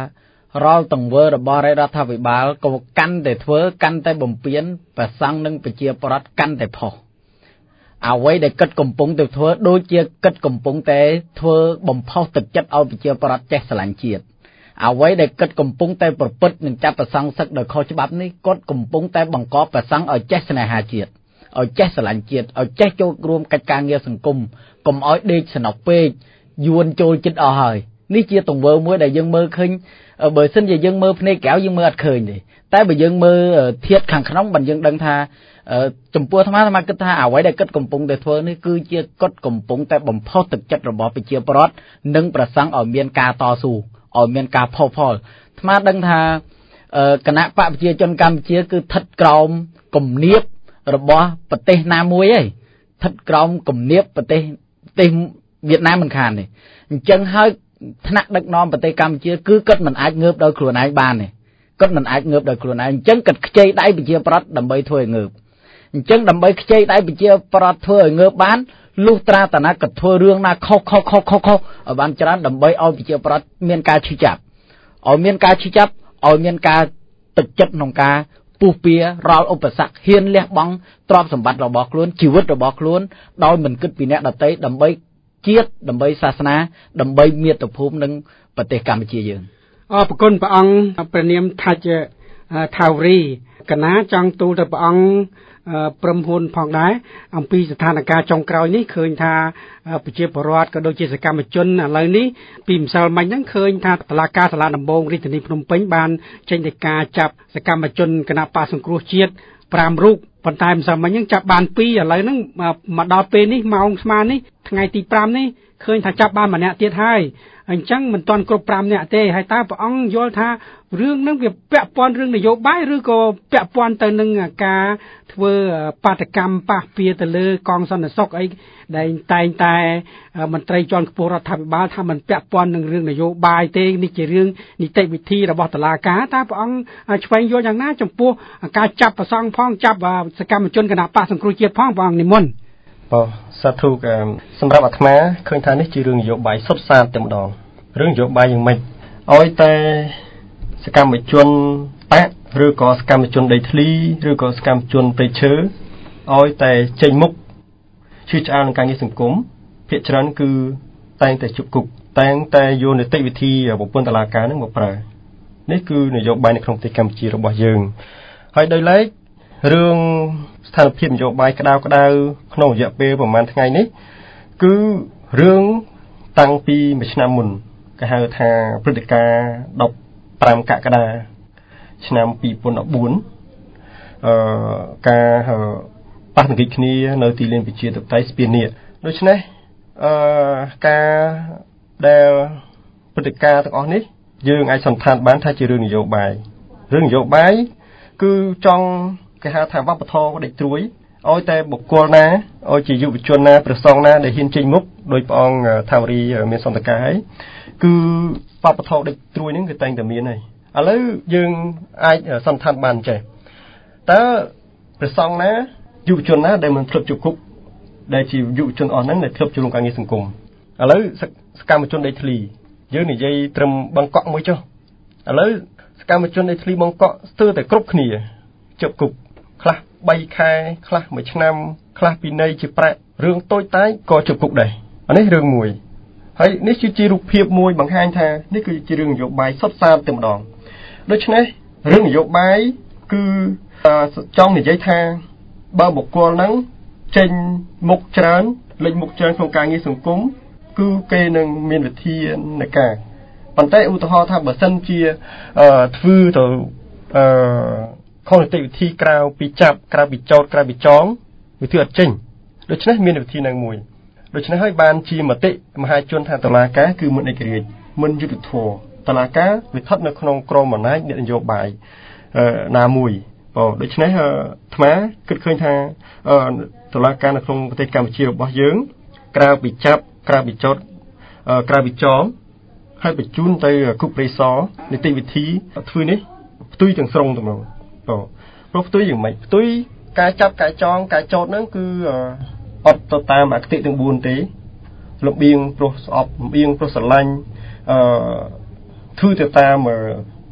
រាល់ទង្វើរបស់រដ្ឋាភិបាលក៏កាន់តែធ្វើកាន់តែបំពេញប្រសង់និងប្រជាប្រដ្ឋកាន់តែផុសអ្វីដែលគិតកំពុងតែធ្វើដូចជាគិតកំពុងតែធ្វើបំផុសទឹកចិត្តឲ្យប្រជាប្រដ្ឋចេះស្រឡាញ់ជាតិអ្វីដែលគិតកំពុងតែប្រព្រឹត្តនឹងចាប់ប្រសង់សឹកដោយខុសច្បាប់នេះគាត់កំពុងតែបង្កប់ប្រសង់ឲ្យចេះស្នេហាជាតិឲ្យចេះស្រឡាញ់ជាតិឲ្យចេះចូលរួមកិច្ចការងារសង្គមកុំឲ្យដេកស្នុកពេកយួនចូលចិត្តអស់ហើយនេះជាទង្វើមួយដែលយើងមើលឃើញបើសិនជាយើងមើលភ្នែកក្រៅយើងមើលអត់ឃើញទេតែបើយើងមើលធាតុខាងក្នុងបានយើងដឹងថាចំពោះអាត្មាអាត្មាគិតថាអ្វីដែលគិតកំពុងតែធ្វើនេះគឺជាគិតកំពុងតែបំផុសទឹកចិត្តរបស់ប្រជាពលរដ្ឋនិងប្រសង់ឲ្យមានការតស៊ូឲ្យមានការផុសផុលអាត្មាដឹងថាគណៈបកប្រជាជនកម្ពុជាគឺស្ថិតក្រោមគំនាបរបស់ប្រទេសណាមួយឯងស្ថិតក្រោមគំនាបប្រទេសប្រទេសវៀតណាមមិនខានទេអញ្ចឹងហើយថ្នាក់ដឹកនាំប្រទេសកម្ពុជាគឺគាត់មិនអាចងើបដោយខ្លួនឯងបានទេគាត់មិនអាចងើបដោយខ្លួនឯងអញ្ចឹងគាត់ខ្ចីដៃប្រជាប្រដ្ឋដើម្បីធ្វើឲ្យងើបអញ្ចឹងដើម្បីខ្ចីដៃប្រជាប្រដ្ឋធ្វើឲ្យងើបបានលុះត្រាតាណាគាត់ធ្វើរឿងណាខុសខុសខុសខុសខុសឲ្យបានច្រើនដើម្បីឲ្យប្រជាប្រដ្ឋមានការឈឺចាប់ឲ្យមានការឈឺចាប់ឲ្យមានការទឹកចិត្តក្នុងការពុះពៀរាល់ឧបសគ្គហ៊ានលះបង់ទ្រព្យសម្បត្តិរបស់ខ្លួនជីវិតរបស់ខ្លួនដោយមិនគិតពីអ្នកដទៃដើម្បីជាតិដើម្បីសាសនាដើម្បីមាតុភូមិនិងប្រទេសកម្ពុជាយើងអរគុណព្រះអង្គព្រះនាមថាច់ថាវរីកណាចង់ទូលទៅព្រះអង្គព្រមហ៊ុនផងដែរអំពីស្ថានភាពចុងក្រោយនេះឃើញថាប្រជាពលរដ្ឋក៏ដូចជាសកម្មជនឥឡូវនេះពីម្សិលមិញហ្នឹងឃើញថាតុលាការសាលាដំបងរាជធានីភ្នំពេញបានចេញដីកាចាប់សកម្មជនគណៈបកសង្គ្រោះជាតិប្រាំរូបប៉ុន្តែម្សិលមិញហ្នឹងចាប់បានពីរឥឡូវហ្នឹងមកដល់ពេលនេះម៉ោងស្មើនេះថ្ងៃទីប្រាំនេះឃើញថាចាប់បានម្នាក់ទៀតហើយអញ្ចឹងមិនទាន់គ្រប់ប្រាំនាក់ទេហើយតើព្រះអង្គយល់ថារឿងហ្នឹងវាពាក់ព័ន្ធរឿងនយោបាយឬក៏ពាក់ព័ន្ធទៅនឹងការធ្វើបាតកម្មប៉ះពៀទៅលើកងសន្តិសុខអីដែលតែងតែមន្ត្រីជាន់ខ្ពស់រដ្ឋាភិបាលថាมันពាក់ព័ន្ធនឹងរឿងនយោបាយទេនេះជារឿងនីតិវិធីរបស់តុលាការតើព្រះអង្គឆ្វេងយល់យ៉ាងណាចំពោះការចាប់ប្រសង់ផងចាប់សកម្មជនគណៈបកសង្គ្រោះជាតិផងព្រះអង្គនិមន្តបាទសាធុសម្រាប់អាត្មាឃើញថានេះជារឿងនយោបាយសុទ្ធសាធតែម្ដងរឿងនយោបាយយ៉ាងម៉េចឲ្យតែសកម្មជនបកឬក៏សកម្មជនដីធ្លីឬក៏សកម្មជនព្រៃឈើឲ្យតែចេញមុខឈឺឆ្អាលនឹងការងារសង្គមភាគច្រើនគឺតែងតែជប់គុកតែងតែយកនីតិវិធីប្រព័ន្ធតុលាការនឹងមកប្រើនេះគឺនយោបាយនៅក្នុងប្រទេសកម្ពុជារបស់យើងហើយដោយឡែករឿងស្ថានភាពនយោបាយក្តៅក្តៅក្នុងរយៈពេលប្រហែលថ្ងៃនេះគឺរឿងតាំងពីមួយឆ្នាំមុនគេហៅថាព្រឹត្តិការណ៍ដប់ប្រាំកក្កដាឆ្នាំពីរពាន់ដប់បួនអឺការប៉ះទង្គិចគ្នានៅទីលានប្រជាធិបតេយ្យស្ពាននៀកដូច្នេះអឺការដែលព្រឹត្តិការណ៍ទាំងអស់នេះយើងអាចសន្និដ្ឋានបានថាជារឿងនយោបាយរឿងនយោបាយគឺចង់គេហៅថាវប្បធម៌ដេកត្រួយឲ្យតែបុគ្គលណាឲ្យជាយុវជនណាព្រះសង្ឃណាដែលហ៊ានចេញមុខដោយព្រះអង្គថាវរីមានសន្តិការហើយគឺវប្បធម៌ដេកត្រួយហ្នឹងគឺតែងតែមានហើយឥឡូវយើងអាចសន្និដ្ឋានបានចេះតើព្រះសង្ឃណាយុវជនណាដែលមិនធ្លាប់ជាប់គុកដែលជាយុវជនអស់ហ្នឹងដែលធ្លាប់ចូលរួមការងារសង្គមឥឡូវសកម្មជនដីធ្លីយើងនិយាយត្រឹមបង្កក់មួយចុះឥឡូវសកម្មជនដីធ្លីបង្កក់ស្ទើរតែគ្រប់គ្នាជាប់គុកខ្លះបីខែខ្លះមួយឆ្នាំខ្លះពីនៃជាប្រាក់រឿងតូចតាចក៏ជាប់គុកដែរអានេះរឿងមួយហើយនេះគឺជារូបភាពមួយបង្ហាញថានេះគឺជារឿងនយោបាយសុទ្ធសាធតែម្ដងដូច្នេះរឿងនយោបាយគឺចង់និយាយថាបើបុគ្គលហ្នឹងចេញមុខច្រើនលេចមុខច្រើនក្នុងការងារសង្គមគឺគេនឹងមានវិធានការប៉ុន្តែឧទាហរណ៍ថាបើសិនជាធ្វើទៅអឺខុសនីតិវិធីក្រៅពីចាប់ក្រៅពីចោតក្រៅពីចងវាធ្វើអត់ចេញដូច្នេះមានវិធីនឹងមួយដូច្នេះហើយបានជាមតិមហាជនថាតុលាការគឺមិនឯករាជ្យមិនយុត្តិធម៌តុលាការវាស្ថិតនៅក្នុងក្រមអំណាចនយោបាយណាមួយបាទដូច្នេះអាត្មាគិតឃើញថាតុលាការនៅក្នុងប្រទេសកម្ពុជារបស់យើងក្រៅពីចាប់ក្រៅពីចោតក្រៅពីចងហើយបញ្ជូនទៅគុកព្រៃសរនីតិវិធីធ្វើនេះផ្ទុយទាំងស្រុងទៅមកបាទព្រោះផ្ទុយយ៉ាងម៉េចផ្ទុយការចាប់ការចងការចោតហ្នឹងគឺអត់ទៅតាមអគតិទាំងបួនទេលំបៀងប្រុសស្អប់លំបៀងប្រុសស្រឡាញ់អឺធ្វើទៅតាម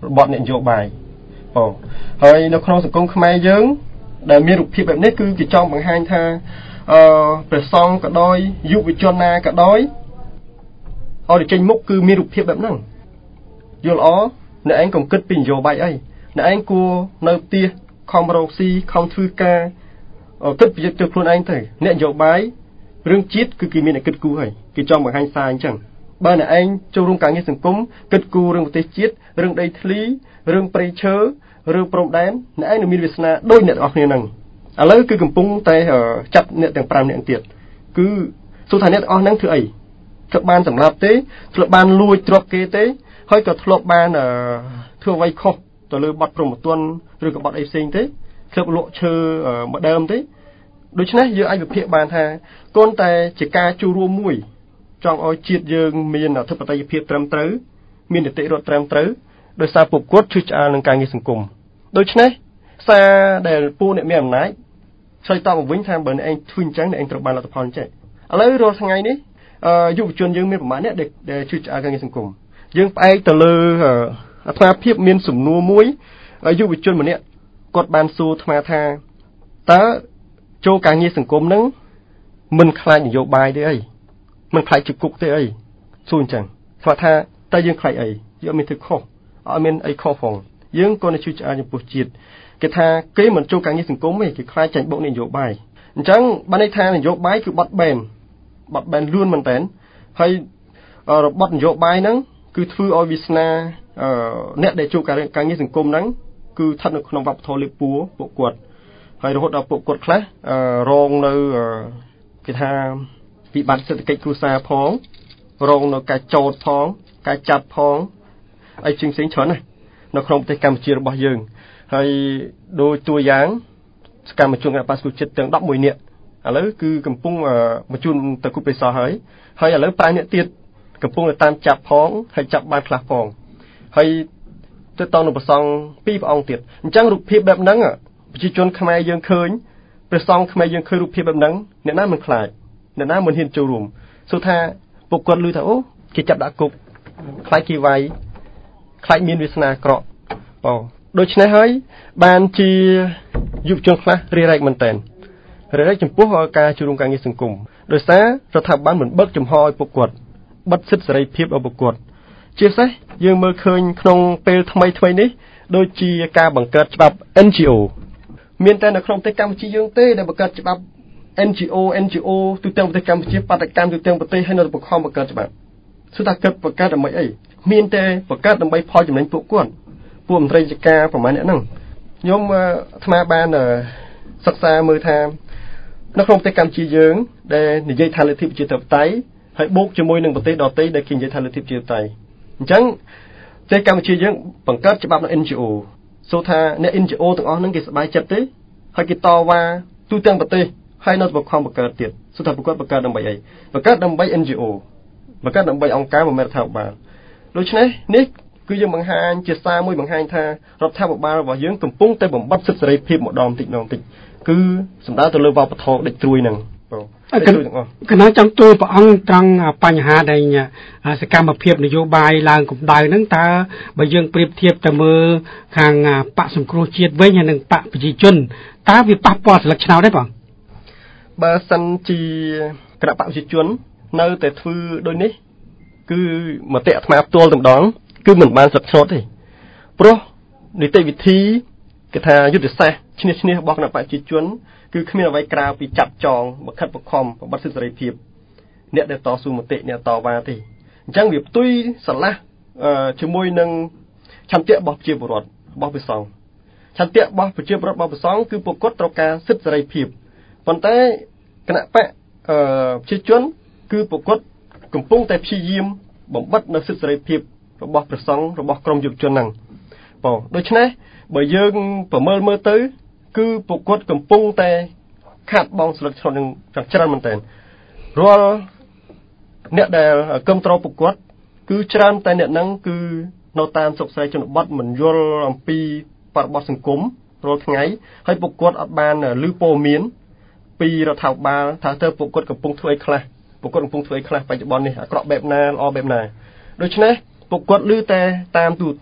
របស់អ្នកនយោបាយបងហើយនៅក្នុងសង្គមខ្មែរយើងដែលមានរូបភាពបែបនេះគឺគេចង់បង្ហាញថាអឺព្រះសង្ឃក៏ដោយយុវជនណាក៏ដោយអត់ចេញមុខគឺមានរូបភាពបែបហ្នឹងយល់អអ្នកឯងកុំគិតពីនយោបាយអីអ្នកឯងគួរនៅផ្ទះខំរកស៊ីខំធ្វើការគិតប្រយោជន៍ទៅខ្លួនឯងទៅអ្នកនយោបាយរឿងជាតិគឺគេមានតែគិតគូរហើយគេចង់បង្ហាញសារអញ្ចឹងបើអ្នកឯងចូលរួមការងារសង្គមគិតគូររឿងប្រទេសជាតិរឿងដីធ្លីរឿងព្រៃឈើរឿងព្រំដែនអ្នកឯងនឹងមានវាសនាដូចអ្នកទាំងអស់គ្នាហ្នឹងឥឡូវគឺកំពុងតែចាប់អ្នកទាំង5នាក់ទៀតគឺសួរថាអ្នកទាំងអស់ហ្នឹងធ្វើអីធ្លាប់បានសម្លាប់ទេធ្លាប់បានលួចទ្រព្យគេទេហើយក៏ធ្លាប់បានធ្វើអ្វីខុសទៅលើបទព្រហ្មទណ្ឌឬក៏បទអីផ្សេងទេធ្លាប់លក់ឈើមួយដើមទេដូច្នេះយើងអាចវិភាគបានថាគន់តែជាការជួបរួមមួយចង់ឲ្យជាតិយើងមានអធិបតេយ្យភាពត្រឹមត្រូវមាននីតិរដ្ឋត្រឹមត្រូវដោយសារពួកគាត់ឈឺឆ្អាលនឹងការងារសង្គមដូច្នេះសារដែលពួកអ្នកមានអំណាចឆ្លើយតបមកវិញថាបើអ្នកឯងធ្វើអញ្ចឹងអ្នកឯងត្រូវបានលទ្ធផលអញ្ចឹងឥឡូវរាល់ថ្ងៃនេះយុវជនយើងមានប្រមាណអ្នកដែលឈឺឆ្អាលការងារសង្គមយើងផ្អែកទៅលើអាត្មាភាពមានសំណួរមួយយុវជនម្នាក់គាត់បានសួរអាត្មាថាតើចូលការងារសង្គមហ្នឹងមិនខ្លាចនយោបាយទេអីមិនខ្លាចជាគុកទេអីសួរអញ្ចឹងស្គាល់ថាតើយើងខ្លាចអីយើងមានធ្វើខុសអត់មានអីខុសផងយើងក៏នៅជួយឆ្អាចំពោះជាតិគេថាគេមិនចូលការងារសង្គមទេគេខ្លាចចាញ់បុកនយោបាយអញ្ចឹងបានន័យថានយោបាយគឺបត់បែនបត់បែនលឿនមែនតើហើយរបបនយោបាយហ្នឹងគឺធ្វើឲ្យវាសនាអ្នកដែលចូលការងារសង្គមហ្នឹងគឺស្ថិតនៅក្នុងវប្បធម៌លេបពួរពួកគាត់ហើយរហូតដល់ពួកគាត់ខ្លះរងនៅគេថាវិបត្តិសេដ្ឋកិច្ចគ្រួសារផងរងនៅការចោទផងការចាប់ផងអីផ្សេងផ្សេងច្រើនណាស់នៅក្នុងប្រទេសកម្ពុជារបស់យើងហើយដោយតួយ៉ាងសកម្មជនគណបក្សប្រជាជាតិទាំងដប់មួយនាក់ឥឡូវគឺកំពុងបញ្ជូនទៅគុកប្រេសរហើយហើយឥឡូវប្រាំនាក់ទៀតកំពុងតែតាមចាប់ផងហើយចាប់បានខ្លះផងហើយទៅតនឹងប្រសងពីរព្រះអង្គទៀតអញ្ចឹងរូបភាពបែបហ្នឹងប្រជាជនខ្មែរយើងឃើញព្រះសង្ឃខ្មែរយើងឃើញរូបភាពបែបហ្នឹងអ្នកណាមិនខ្លាចអ្នកណាមិនហ៊ានចូលរួមសួរថាពួកគាត់ឮថាអូគេចាប់ដាក់គុកខ្លាចគេវាយខ្លាចមានវាសនាអាក្រក់បងដូច្នេះហើយបានជាយុវជនខ្លះរារែកមែនតើរារែកចំពោះការចូលរួមការងារសង្គមដោយសាររដ្ឋាភិបាលមិនបើកចំហឲ្យពួកគាត់បិទសិទ្ធិសេរីភាពរបស់ពួកគាត់ជាពិសេសយើងមើលឃើញក្នុងពេលថ្មីថ្មីនេះដូចជាការបង្កើតច្បាប់ เอ็น จี โอ មានតែនៅក្នុងប្រទេសកម្ពុជាយើងទេដែលបង្កើតច្បាប់ เอ็น จี โอ เอ็น จี โอ ទូទាំងប្រទេសកម្ពុជាបាតកម្មទូទាំងប្រទេសហើយនៅបង្ខំបង្កើតច្បាប់គឺថាគិតបង្កើតដើម្បីអីមានតែបង្កើតដើម្បីផលចំណេញពួកគាត់ពួកមន្ត្រីរាជការប្រហែលអ្នកហ្នឹងខ្ញុំអាត្មាបានសិក្សាមើលថានៅក្នុងប្រទេសកម្ពុជាយើងដែលនិយាយថាលទ្ធិប្រជាធិបតេយ្យហើយបូកជាមួយនឹងប្រទេសដទៃដែលគេនិយាយថាលទ្ធិប្រជាធិបតេយ្យអញ្ចឹងប្រទេសកម្ពុជាយើងបង្កើតច្បាប់នៅ เอ็น จี โอ សូថាអ្នក เอ็น จี โอ ទាំងអស់ហ្នឹងគេសប្បាយចិត្តទេហើយគេតវ៉ាទូទាំងប្រទេសហើយនៅបង្ខំបង្កើតទៀតសូថាប្រកបបង្កើតដើម្បីអីបង្កើតដើម្បី เอ็น จี โอ បង្កើតដើម្បីអង្គការមិនមែនរដ្ឋាភិបាលដូច្នេះនេះគឺយើងបង្ហាញជាសារមួយបង្ហាញថារដ្ឋាភិបាលរបស់យើងកំពុងតែបំបត្តិសិទ្ធិសេរីភាពម្ដងបន្តិចម្ដងបន្តិចគឺសម្ដៅទៅលើវប្បធម៌ដេកត្រួយហ្នឹងបងកណ្ដាលចង់ទូលព្រះអង្គត្រង់បញ្ហាដែលសកម្មភាពនយោបាយឡើងកម្ដៅហ្នឹងតើបើយើងប្រៀបធៀបទៅមើលខាងបកសង្គ្រោះជាតិវិញហើយនិងបកប្រជាជនតើវាប៉ះពាល់សិលឹកឆ្នោតទេបងបើសិនជាគណៈបកប្រជាជននៅតែធ្វើដូចនេះគឺមតិអាត្មាផ្ទាល់តែម្ដងគឺមិនបានសិលឹកឆ្នោតទេព្រោះនីតិវិធីគេថាយុទ្ធសាស្ត្រឈ្នះឈ្នះរបស់គណៈបកប្រជាជនគឺគ្មានអ្វីក្រៅពីចាប់ចងបខិតបខំបំបត្តិសិទ្ធិសេរីភាពអ្នកដែលតស៊ូមតិអ្នកតវ៉ាទេអញ្ចឹងវាផ្ទុយស្រឡះជាមួយនឹងឆន្ទៈរបស់ប្រជាពលរដ្ឋរបស់ព្រះសង្ឃឆន្ទៈរបស់ប្រជាពលរដ្ឋរបស់ព្រះសង្ឃគឺពួកគាត់ត្រូវការសិទ្ធិសេរីភាពប៉ុន្តែគណៈបកប្រជាជនគឺពួកគាត់កំពុងតែព្យាយាមបំបត្តិនៅសិទ្ធិសេរីភាពរបស់ព្រះសង្ឃរបស់ក្រុមយុវជនហ្នឹងបងដូច្នេះបើយើងប្រមើលមើលទៅគឺពួកគាត់កំពុងតែខាត់បងស្លឹកឆ្នោតនឹងច្រើនមែនតើរាល់អ្នកដែលគ្រប់គ្រងពួកគាត់គឺច្រើនតែអ្នកហ្នឹងគឺនៅតាមស្រុកស្រែជនបទមិនយល់អំពីបរិបទសង្គមរាល់ថ្ងៃហើយពួកគាត់អត់បានឮព័ត៌មានពីរដ្ឋាភិបាលថាតើពួកគាត់កំពុងធ្វើអីខ្លះពួកគាត់កំពុងធ្វើអីខ្លះបច្ចុប្បន្ននេះអាក្រក់បែបណាល្អបែបណាដូច្នេះពួកគាត់ឮតែតាមទូរទស្សន៍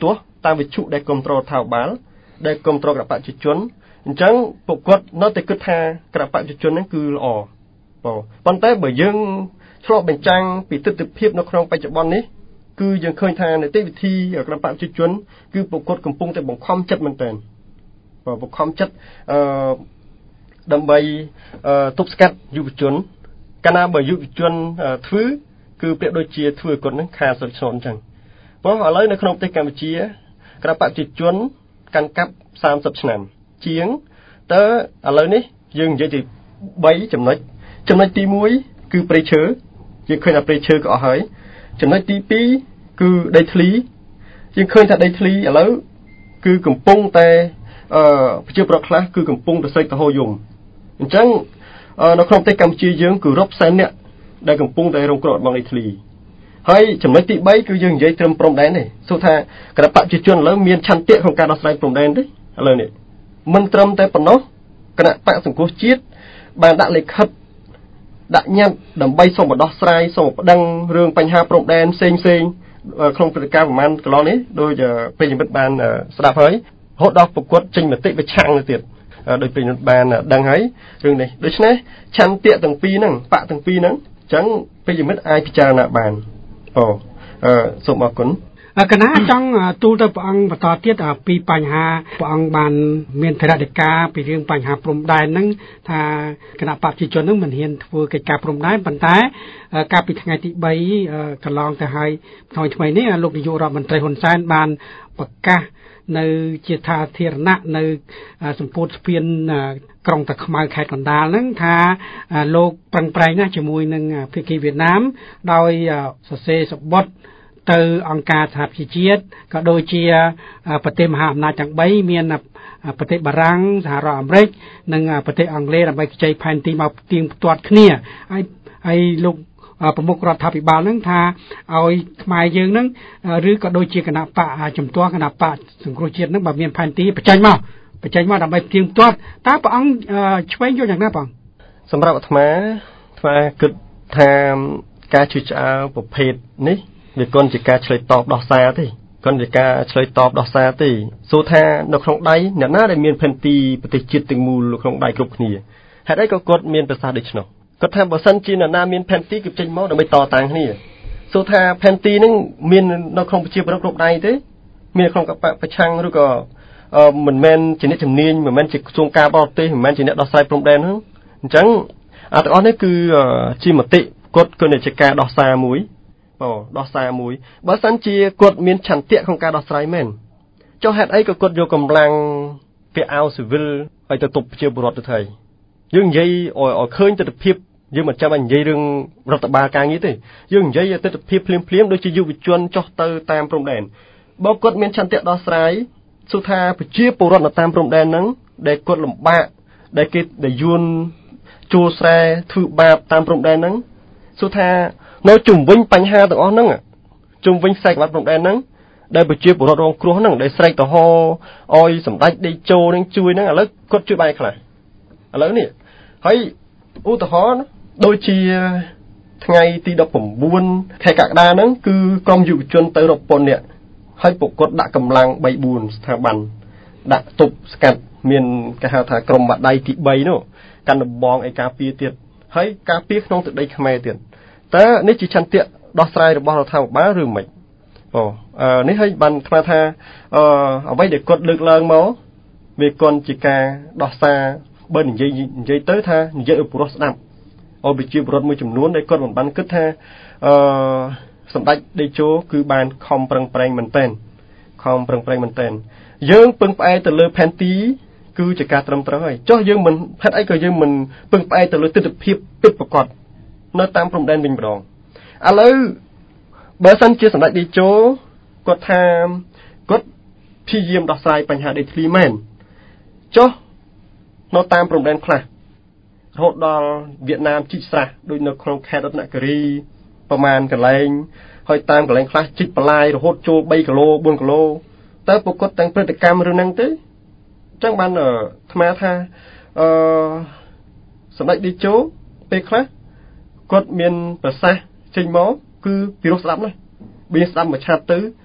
តាមវិទ្យុដែលគ្រប់គ្រងរដ្ឋាភិបាលដែលគ្រប់គ្រងគណៈបព្វជិជនអញ្ចឹងពួកគាត់នៅតែគិតថាគណៈបព្វជិជនហ្នឹងគឺល្អបងប៉ុន្តែបើយើងឆ្លុះបញ្ចាំងពីទស្សនវិជ្ជានៅក្នុងបច្ចុប្បន្ននេះគឺយើងឃើញថានីតិវិធីគណៈបព្វជិជនគឺពួកគាត់កំពុងតែបង្ខំចិត្តមែនទែនបើបង្ខំចិត្តអឺដើម្បីទប់ស្កាត់យុវជនកាលណាបើយុវជនធ្វើគឺប្រៀបដូចជាធ្វើឲ្យគាត់នឹងខាតស្លឹកឆ្នោតអញ្ចឹងព្រោះឥឡូវនៅក្នុងប្រទេសកម្ពុជាគណៈបព្វជិជនកាន់កាប់សាមសិបឆ្នាំជាងតើឥឡូវនេះយើងនិយាយទីបីចំណុចចំណុចទីមួយគឺព្រៃឈើយើងឃើញថាព្រៃឈើក៏អស់ហើយចំណុចទីពីរគឺដីធ្លីយើងឃើញថាដីធ្លីឥឡូវគឺកំពុងតែអឺប្រជាប្រដ្ឋខ្លះគឺកំពុងតែស្រេកទៅហូរយំអញ្ចឹងនៅក្នុងប្រទេសកម្ពុជាយើងគឺរាប់សែនអ្នកដែលកំពុងតែរងគ្រោះបងដីធ្លីហើយចំណុចទីបីគឺយើងនិយាយត្រឹមព្រំដែនទេសួរថាគណៈបព្វជិជនឥឡូវមានឆន្ទៈក្នុងការដោះស្រាយព្រំដែនទេឥឡូវនេះមិនត្រឹមតែប៉ុណ្ណោះគណៈបកសង្គ្រោះជាតិបានដាក់លិខិតដាក់ញត្តិដើម្បីសូមបដោះស្រាយសូមប្តឹងរឿងបញ្ហាព្រំដែនផ្សេងផ្សេងក្នុងព្រឹត្តិការណ៍ប្រហែលកន្លងនេះដោយពេលនិមិត្តបានស្ដាប់ហើយរហូតដល់ប្រកួតចេញមតិប្រឆាំងទៅទៀតដោយពេលនិមិត្តបានដឹងហើយរឿងនេះដូច្នេះឆន្ទៈទាំងពីរហ្នឹងបកទាំងពីរហ្នឹងអញ្ចឹងពេលនិមិត្តអាចពិចារណាបានអូអឺសូមអរគុណកណាចង់ទូលទៅព្រះអង្គបន្តទៀតពីបញ្ហាព្រះអង្គបានមានធរណីការពីរឿងបញ្ហាព្រំដែនហ្នឹងថាគណៈបព្វជិជនហ្នឹងមិនហ៊ានធ្វើកិច្ចការព្រំដែនប៉ុន្តែកាលពីថ្ងៃទីបីកន្លងទៅហើយថ្មីថ្មីនេះលោកនាយករដ្ឋមន្ត្រីហ៊ុនសែនបានប្រកាសនៅជាថាធារណៈនៅសម្ពោធស្ពានក្រុងតាខ្មៅខេត្តកណ្ដាលហ្នឹងថាលោកប្រឹងប្រែងណាស់ជាមួយនឹងភាគីវៀតណាមដោយសរសេរសម្បត្តិទៅអង្គការសហប្រជាជាតិក៏ដូចជាប្រទេសមហាអំណាចទាំងបីមានប្រទេសបារាំងសហរដ្ឋអាមេរិកនិងប្រទេសអង់គ្លេសដើម្បីខ្ចីផែនទីមកទៀងផ្ទាត់គ្នាហើយហើយលោកប្រមុខរដ្ឋាភិបាលហ្នឹងថាឲ្យខ្មែរយើងហ្នឹងឬក៏ដូចជាគណៈបកជំទាស់គណៈបកសង្គ្រោះជាតិហ្នឹងបើមានផែនទីបញ្ចេញមកបញ្ចេញមកដើម្បីទៀងផ្ទាត់តើព្រះអង្គឆ្វេងយល់យ៉ាងណាបងសម្រាប់អាត្មាអាត្មាគិតថាការជឿឆ្អើប្រភេទនេះវាគន់ជាការឆ្លើយតបដោះសារទេគន់ជាការឆ្លើយតបដោះសារទេសួរថានៅក្នុងដៃអ្នកណាដែលមានផែនទីប្រទេសជាតិទាំងមូលក្នុងដៃគ្រប់គ្នាហេតុអីក៏គាត់មានប្រសាសន៍ដូច្នោះគាត់ថាបើសិនជាអ្នកណាមានផែនទីគឺចេញមកដើម្បីតតាំងគ្នាសួរថាផែនទីហ្នឹងមាននៅក្នុងប្រជាប្រដ្ឋគ្រប់ដៃទេមានក្នុងប្រឆាំងឬក៏មិនមែនជាអ្នកជំនាញមិនមែនជាក្រសួងការបរទេសមិនមែនជាអ្នកដោះស្រាយព្រំដែនហ្នឹងអញ្ចឹងអាទាំងអស់នេះគឺជាមតិគាត់គណៈជាការដោះសារមួយអូដោះសារមួយបើសិនជាគាត់មានឆន្ទៈក្នុងការដោះស្រាយមែនចុះហេតុអីក៏គាត់យកកម្លាំងពាក់អាវស៊ីវិលឲ្យទៅទប់ប្រជាពលរដ្ឋទៅថៃយើងនិយាយឲ្យឃើញទស្សនវិជ្ជាយើងមិនចាំបាច់និយាយរឿងរដ្ឋបាលការងារទេយើងនិយាយទស្សនវិជ្ជាភ្លាមភ្លាមដូចជាយុវជនចុះទៅតាមព្រំដែនបើគាត់មានឆន្ទៈដោះស្រាយសុថាប្រជាពលរដ្ឋនៅតាមព្រំដែនហ្នឹងដែលគាត់លំបាកដែលគេដែលយួនជួលស្រែធ្វើបាបតាមព្រំដែនហ្នឹងសុថានៅជុំវិញបញ្ហាទាំងអស់ហ្នឹងជុំវិញខ្សែក្បាត់ព្រំដែនហ្នឹងដែលប្រជាពលរដ្ឋរងគ្រោះហ្នឹងដែលស្រែកទៅហោឲ្យសម្ដេចដេជោនឹងជួយហ្នឹងឥឡូវគាត់ជួយបែរខ្លះឥឡូវនេះហើយឧទាហរណ៍ដូចជាថ្ងៃទីដប់ប្រាំបួនខែកក្កដាហ្នឹងគឺក្រុមយុវជនទៅរាប់ពាន់នាក់ហើយពួកគាត់ដាក់កម្លាំងបីបួនស្ថាប័នដាក់ទប់ស្កាត់មានគេហៅថាក្រុមបាត់ដៃទីបីនោះកាន់ដំបងឯការពារទៀតហើយការពារក្នុងទឹកដីខ្មែរទៀតតើនេះជាឆន្ទៈដោះស្រាយរបស់រដ្ឋាភិបាលឬមិនអូអឺនេះឲ្យបានថ្មថាអឺអ្វីដែលគាត់លើកឡើងមកវាគន់ជាការដោះសារបើនិយាយនិយាយទៅថានិយាយឲ្យពលរដ្ឋស្ដាប់ឲ្យប្រជាពលរដ្ឋមួយចំនួនដែលគាត់មិនបានគិតថាអឺសម្ដេចតេជោគឺបានខំប្រឹងប្រែងមែនទែនខំប្រឹងប្រែងមែនទែនយើងពឹងផ្អែកទៅលើផែនទីគឺជាការត្រឹមត្រូវហើយចុះយើងមិនហេតុអីក៏យើងមិនពឹងផ្អែកទៅលើទិដ្ឋភាពពិតប្រាកដនៅតាមព្រំដែនវិញម្ដងឥឡូវបើសិនជាសម្ដេចតេជោគាត់ថាគាត់ព្យាយាមដោះស្រាយបញ្ហាដីធ្លីមែនចុះនៅតាមព្រំដែនខ្លះរហូតដល់វៀតណាមជីកស្រះដូចនៅក្នុងខេត្តរតនគិរីប្រមាណកន្លែងហើយតាមកន្លែងខ្លះជីកបន្លាយរហូតចូលបីគីឡូបួនគីឡូតើពួកគាត់ទាំងព្រឹត្តិកម្មរឿងហ្នឹងទេអញ្ចឹងបានថ្មថាអឺសម្ដេចតេជោពេលខ្លះគាត់មានប្រសាសន៍ចេញមកគឺពីរោះស្ដាប់ណាស់បើស្ដាប់មួយឆាប់ទៅ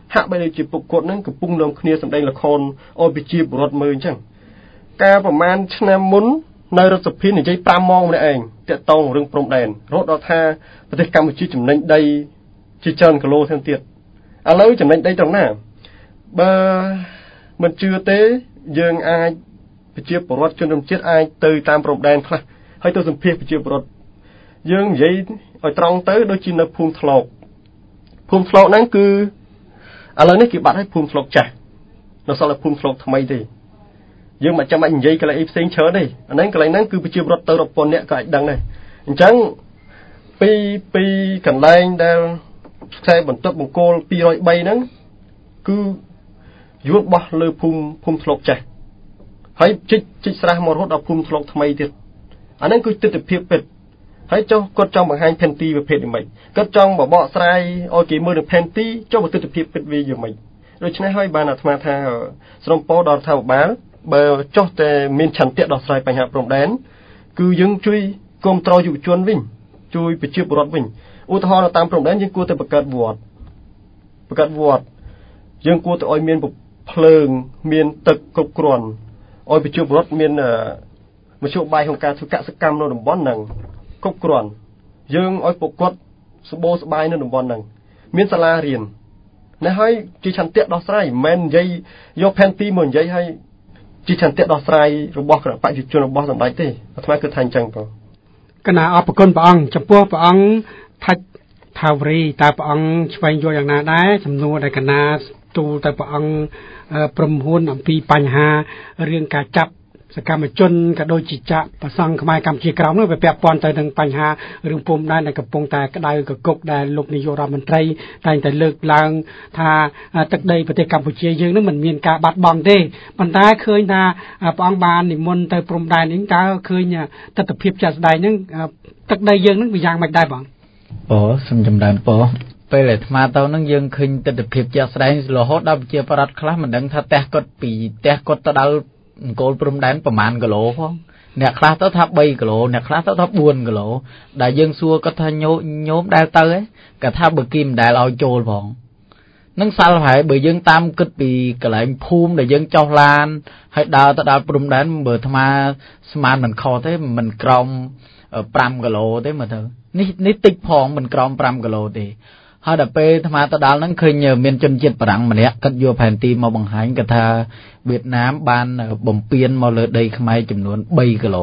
ហាក់បីដូចជាពួកគាត់នឹងកំពុងនាំគ្នាសម្ដែងល្ខោនឲ្យប្រជាពលរដ្ឋមើលអញ្ចឹងការប្រមាណឆ្នាំមុននៅរដ្ឋសភានិយាយ5ម៉ោងម្នាក់ឯងតាក់ទងរឿងព្រំដែនរហូតដល់ថាប្រទេសកម្ពុជាចំណេញដីជាច្រើនគីឡូថែមទៀតឥឡូវចំណេញដីត្រង់ណាបើមិនជឿទេយើងអាចប្រជាពលរដ្ឋជនរួមជាតិអាចទៅតាមព្រំដែនខ្លះហើយទៅសម្ភាសប្រជាពលរដ្ឋយើងនិយាយឲ្យត្រង់ទៅដូចជានៅភូមិថ្លោកភូមិថ្លោកហ្នឹងគឺឥឡូវនេះគេបាត់ឲ្យភូមិថ្លោកចាស់នៅសល់តែភូមិថ្លោកថ្មីទេយើងមិនចាំបាច់និយាយកន្លែងអីផ្សេងច្រើនទេអាហ្នឹងកន្លែងហ្នឹងគឺប្រជាពលរដ្ឋទៅរាប់ពាន់នាក់ក៏អាចដឹងដែរអញ្ចឹងពីពីកន្លែងដែលខ្សែបន្ទាត់បង្គោលពីររយបីហ្នឹងគឺយួនបោះលើភូមិភូមិថ្លោកចាស់ហើយជីកជីកស្រះមករហូតដល់ភូមិថ្លោកថ្មីទៀតអាហ្នឹងគឺទស្សនវិជ្ជាពិតហើយចុះគាត់ចង់បង្ហាញផែនទីប្រភេទនេះមិនគាត់ចង់បបកស្រាយឲ្យគេមើលនៅផែនទីចុះទស្សនវិជ្ជាពិតវាយ៉ាងម៉េចដូច្នេះហើយបានអាត្មាថាស្រមពោដល់រដ្ឋាភិបាលបើចុះតែមានឆន្ទៈដោះស្រាយបញ្ហាព្រំដែនគឺយើងជួយគាំទ្រយុវជនវិញជួយប្រជាពលរដ្ឋវិញឧទាហរណ៍តាមព្រំដែនយើងគួរតែបង្កើតវត្តបង្កើតវត្តយើងគួរតែឲ្យមានភ្លើងមានទឹកគ្រប់គ្រាន់ឲ្យប្រជាពលរដ្ឋមានមធ្យោបាយក្នុងការធ្វើកសិកម្មនៅតំបន់ហ្នឹងគ្រប់គ្រាន់យើងឲ្យពួកគាត់សបោសបាយនៅតំបន់ហ្នឹងមានសាលារៀននេះហើយជាឆន្ទៈដោះស្រាយមិនមែននិយាយយកផែនទីមកនិយាយឲ្យជាឆន្ទៈដោះស្រាយរបស់គណៈបព្វជិជនរបស់សម្ដេចទេអាត្មាគឺថាអញ្ចឹងបងគណៈអរគុណព្រះអង្គចំពោះព្រះអង្គថាច់ថាវរីតើព្រះអង្គឆ្វេងយល់យ៉ាងណាដែរចំនួនដែលគណៈទូលទៅព្រះអង្គព្រមហ៊ុនអំពីបញ្ហារឿងការចាប់សកម្មជនក៏ដូចជាចាក់ប្រសង់ខ្មែរកម្ពុជាក្រោមនោះវាពាក់ព័ន្ធទៅនឹងបញ្ហារឿងពុំដែរដែលកំពុងតែក្តៅកគុកដែលលោកនាយករដ្ឋមន្ត្រីតែងតែលើកឡើងថាទឹកដីប្រទេសកម្ពុជាយើងនឹងមិនមានការបាត់បង់ទេប៉ុន្តែឃើញថាព្រះអង្គបាននិមន្តទៅព្រំដែននេះតើឃើញទស្សនវិជ្ជាជាក់ស្ដែងនឹងទឹកដីយើងនឹងវាយ៉ាងម៉េចដែរបងអូសូមចម្រើនពរពេលអាត្មាទៅនឹងយើងឃើញទស្សនវិជ្ជាជាក់ស្ដែងរហូតដល់ប្រជាប្រដ្ឋខ្លះមិនដឹងថាផ្ទះគាត់ពីផ្ទះគាត់ទៅដល់អង្គលព្រំដែនប្រហែលគីឡូផងអ្នកខ្លះទៅថាបីគីឡូអ្នកខ្លះទៅថាបួនគីឡូដែលយើងសួរគាត់ថាញោញោមដែលទៅគាត់ថាបើគីមិនដែលឲ្យចូលផងនឹងសាល់ហើយបើយើងតាមគិតពីកន្លែងភូមិដែលយើងចុះឡានហើយដើរទៅដល់ព្រំដែនបើអាត្មាស្មានមិនខុសទេមិនក្រោម5គីឡូទេមើលទៅនេះនេះតិចផងមិនក្រោម5គីឡូទេហើយដល់ពេលអាត្មាទៅដល់ហ្នឹងឃើញមានជនជាតិបារាំងម្នាក់គាត់យកផែនទីមកបង្ហាញគាត់ថាវៀតណាមបានបំពេញមកលើដីខ្មែរចំនួន3គីឡូ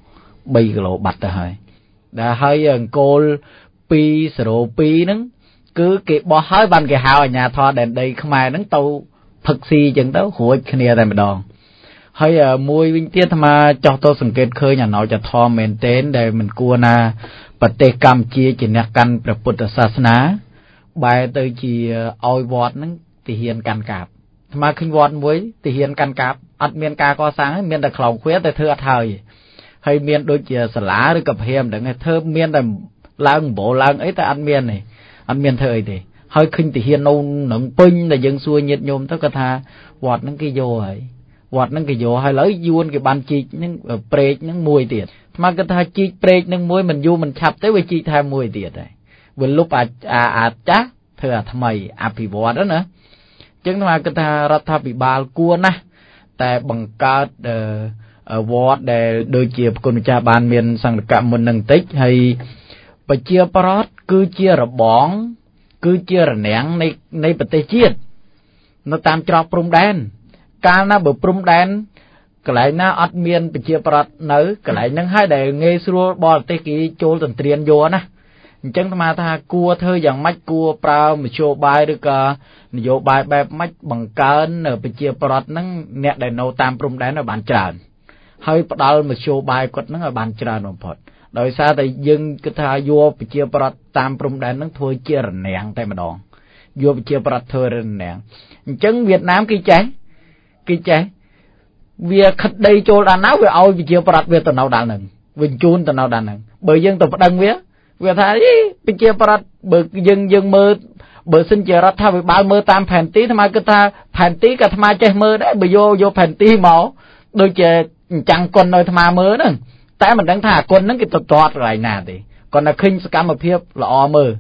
3គីឡូបាត់ទៅហើយដែលហើយអង្គលពីរសេរពីរហ្នឹងគឺគេបោះហើយបានគេហៅអាជ្ញាធរដែនដីខ្មែរហ្នឹងទៅផឹកស៊ីអញ្ចឹងទៅរួចគ្នាតែម្ដងហើយមួយវិញទៀតអាត្មាចោះទៅសង្កេតឃើញអណោចធម៌មែនទែនដែលមិនគួរណាប្រទេសកម្ពុជាជាអ្នកកាន់ព្រះពុទ្ធសាសនាបែរទៅជាឲ្យវត្តហ្នឹងទាហានកាន់កាប់អាត្មាឃើញវត្តមួយទាហានកាន់កាប់អត់មានការកសាងទេមានតែខ្លោងឃ្វាតែធ្វើអត់ហើយហើយមានដូចជាសាលាឬក៏ព្រាមហ្នឹងធ្វើមានតែឡើងបោឡើងអីតែអត់មានទេអត់មានធ្វើអីទេហើយឃើញទាហាននៅនឹងពេញដែលយើងសួរញាតិញោមទៅគាត់ថាវត្តហ្នឹងគេយកហើយវត្តហ្នឹងគេយកហើយឥឡូវយួនគេបានជីកហ្នឹងព្រែកហ្នឹងមួយទៀតអាត្មាគាត់ថាជីកព្រែកហ្នឹងមួយមិនយូរមិនឆាប់ទេវាជីកថែមមួយទៀតហើយវាលុបអាអាចាស់ធ្វើអាថ្មីអភិវឌ្ឍណាអញ្ចឹងអាគាត់ថារដ្ឋាភិបាលគួរណាស់តែបង្កើតវត្តដែលដូចជាប្រគុណម្ចាស់បានមានសង្កត់មុននឹងតិចហើយប្រជាប្រដ្ឋគឺជារបងគឺជារនាំងនៃនៃប្រទេសជាតិនៅតាមច្រកព្រំដែនកាលណាបើព្រំដែនកន្លែងណាអត់មានប្រជាប្រដ្ឋនៅកន្លែងហ្នឹងហើយដែលងាយស្រួលបរទេសគេចូលទន្ទ្រានយកណាអញ្ចឹងអាត្មាថាគួរធ្វើយ៉ាងម៉េចគួរប្រើមធ្យោបាយឬក៏នយោបាយបែបម៉េចបង្កើនប្រជាប្រដ្ឋហ្នឹងអ្នកដែលនៅតាមព្រំដែនឲ្យបានច្រើនហើយផ្ដល់មធ្យោបាយគាត់ហ្នឹងឲ្យបានច្រើនបំផុតដោយសារតែយើងគិតថាយកប្រជាប្រដ្ឋតាមព្រំដែនហ្នឹងធ្វើជារនាំងតែម្ដងយកប្រជាប្រដ្ឋធ្វើរនាំងអញ្ចឹងវៀតណាមគេចេះគេចេះវាខិតដីចូលដល់ណាវាឲ្យប្រជាប្រដ្ឋវាទៅនៅដល់ហ្នឹងវិញជូនទៅនៅដល់ហ្នឹងបើយើងទៅប្តឹងវាវាថាអីប្រជាប្រដ្ឋបើយើងយើងមើលបើសិនជារដ្ឋាភិបាលមើលតាមផែនទីអាត្មាគិតថាផែនទីក៏អាត្មាចេះមើលដែរបើយកយកផែនទីមកដូចជាអញ្ចឹងគុណនៅអាត្មាមើលហ្នឹងតែមិនដឹងថាគុណហ្នឹងគេទៅតតកន្លែងណាទេគាត់តែឃើញសកម្មភាពល្អមើលអ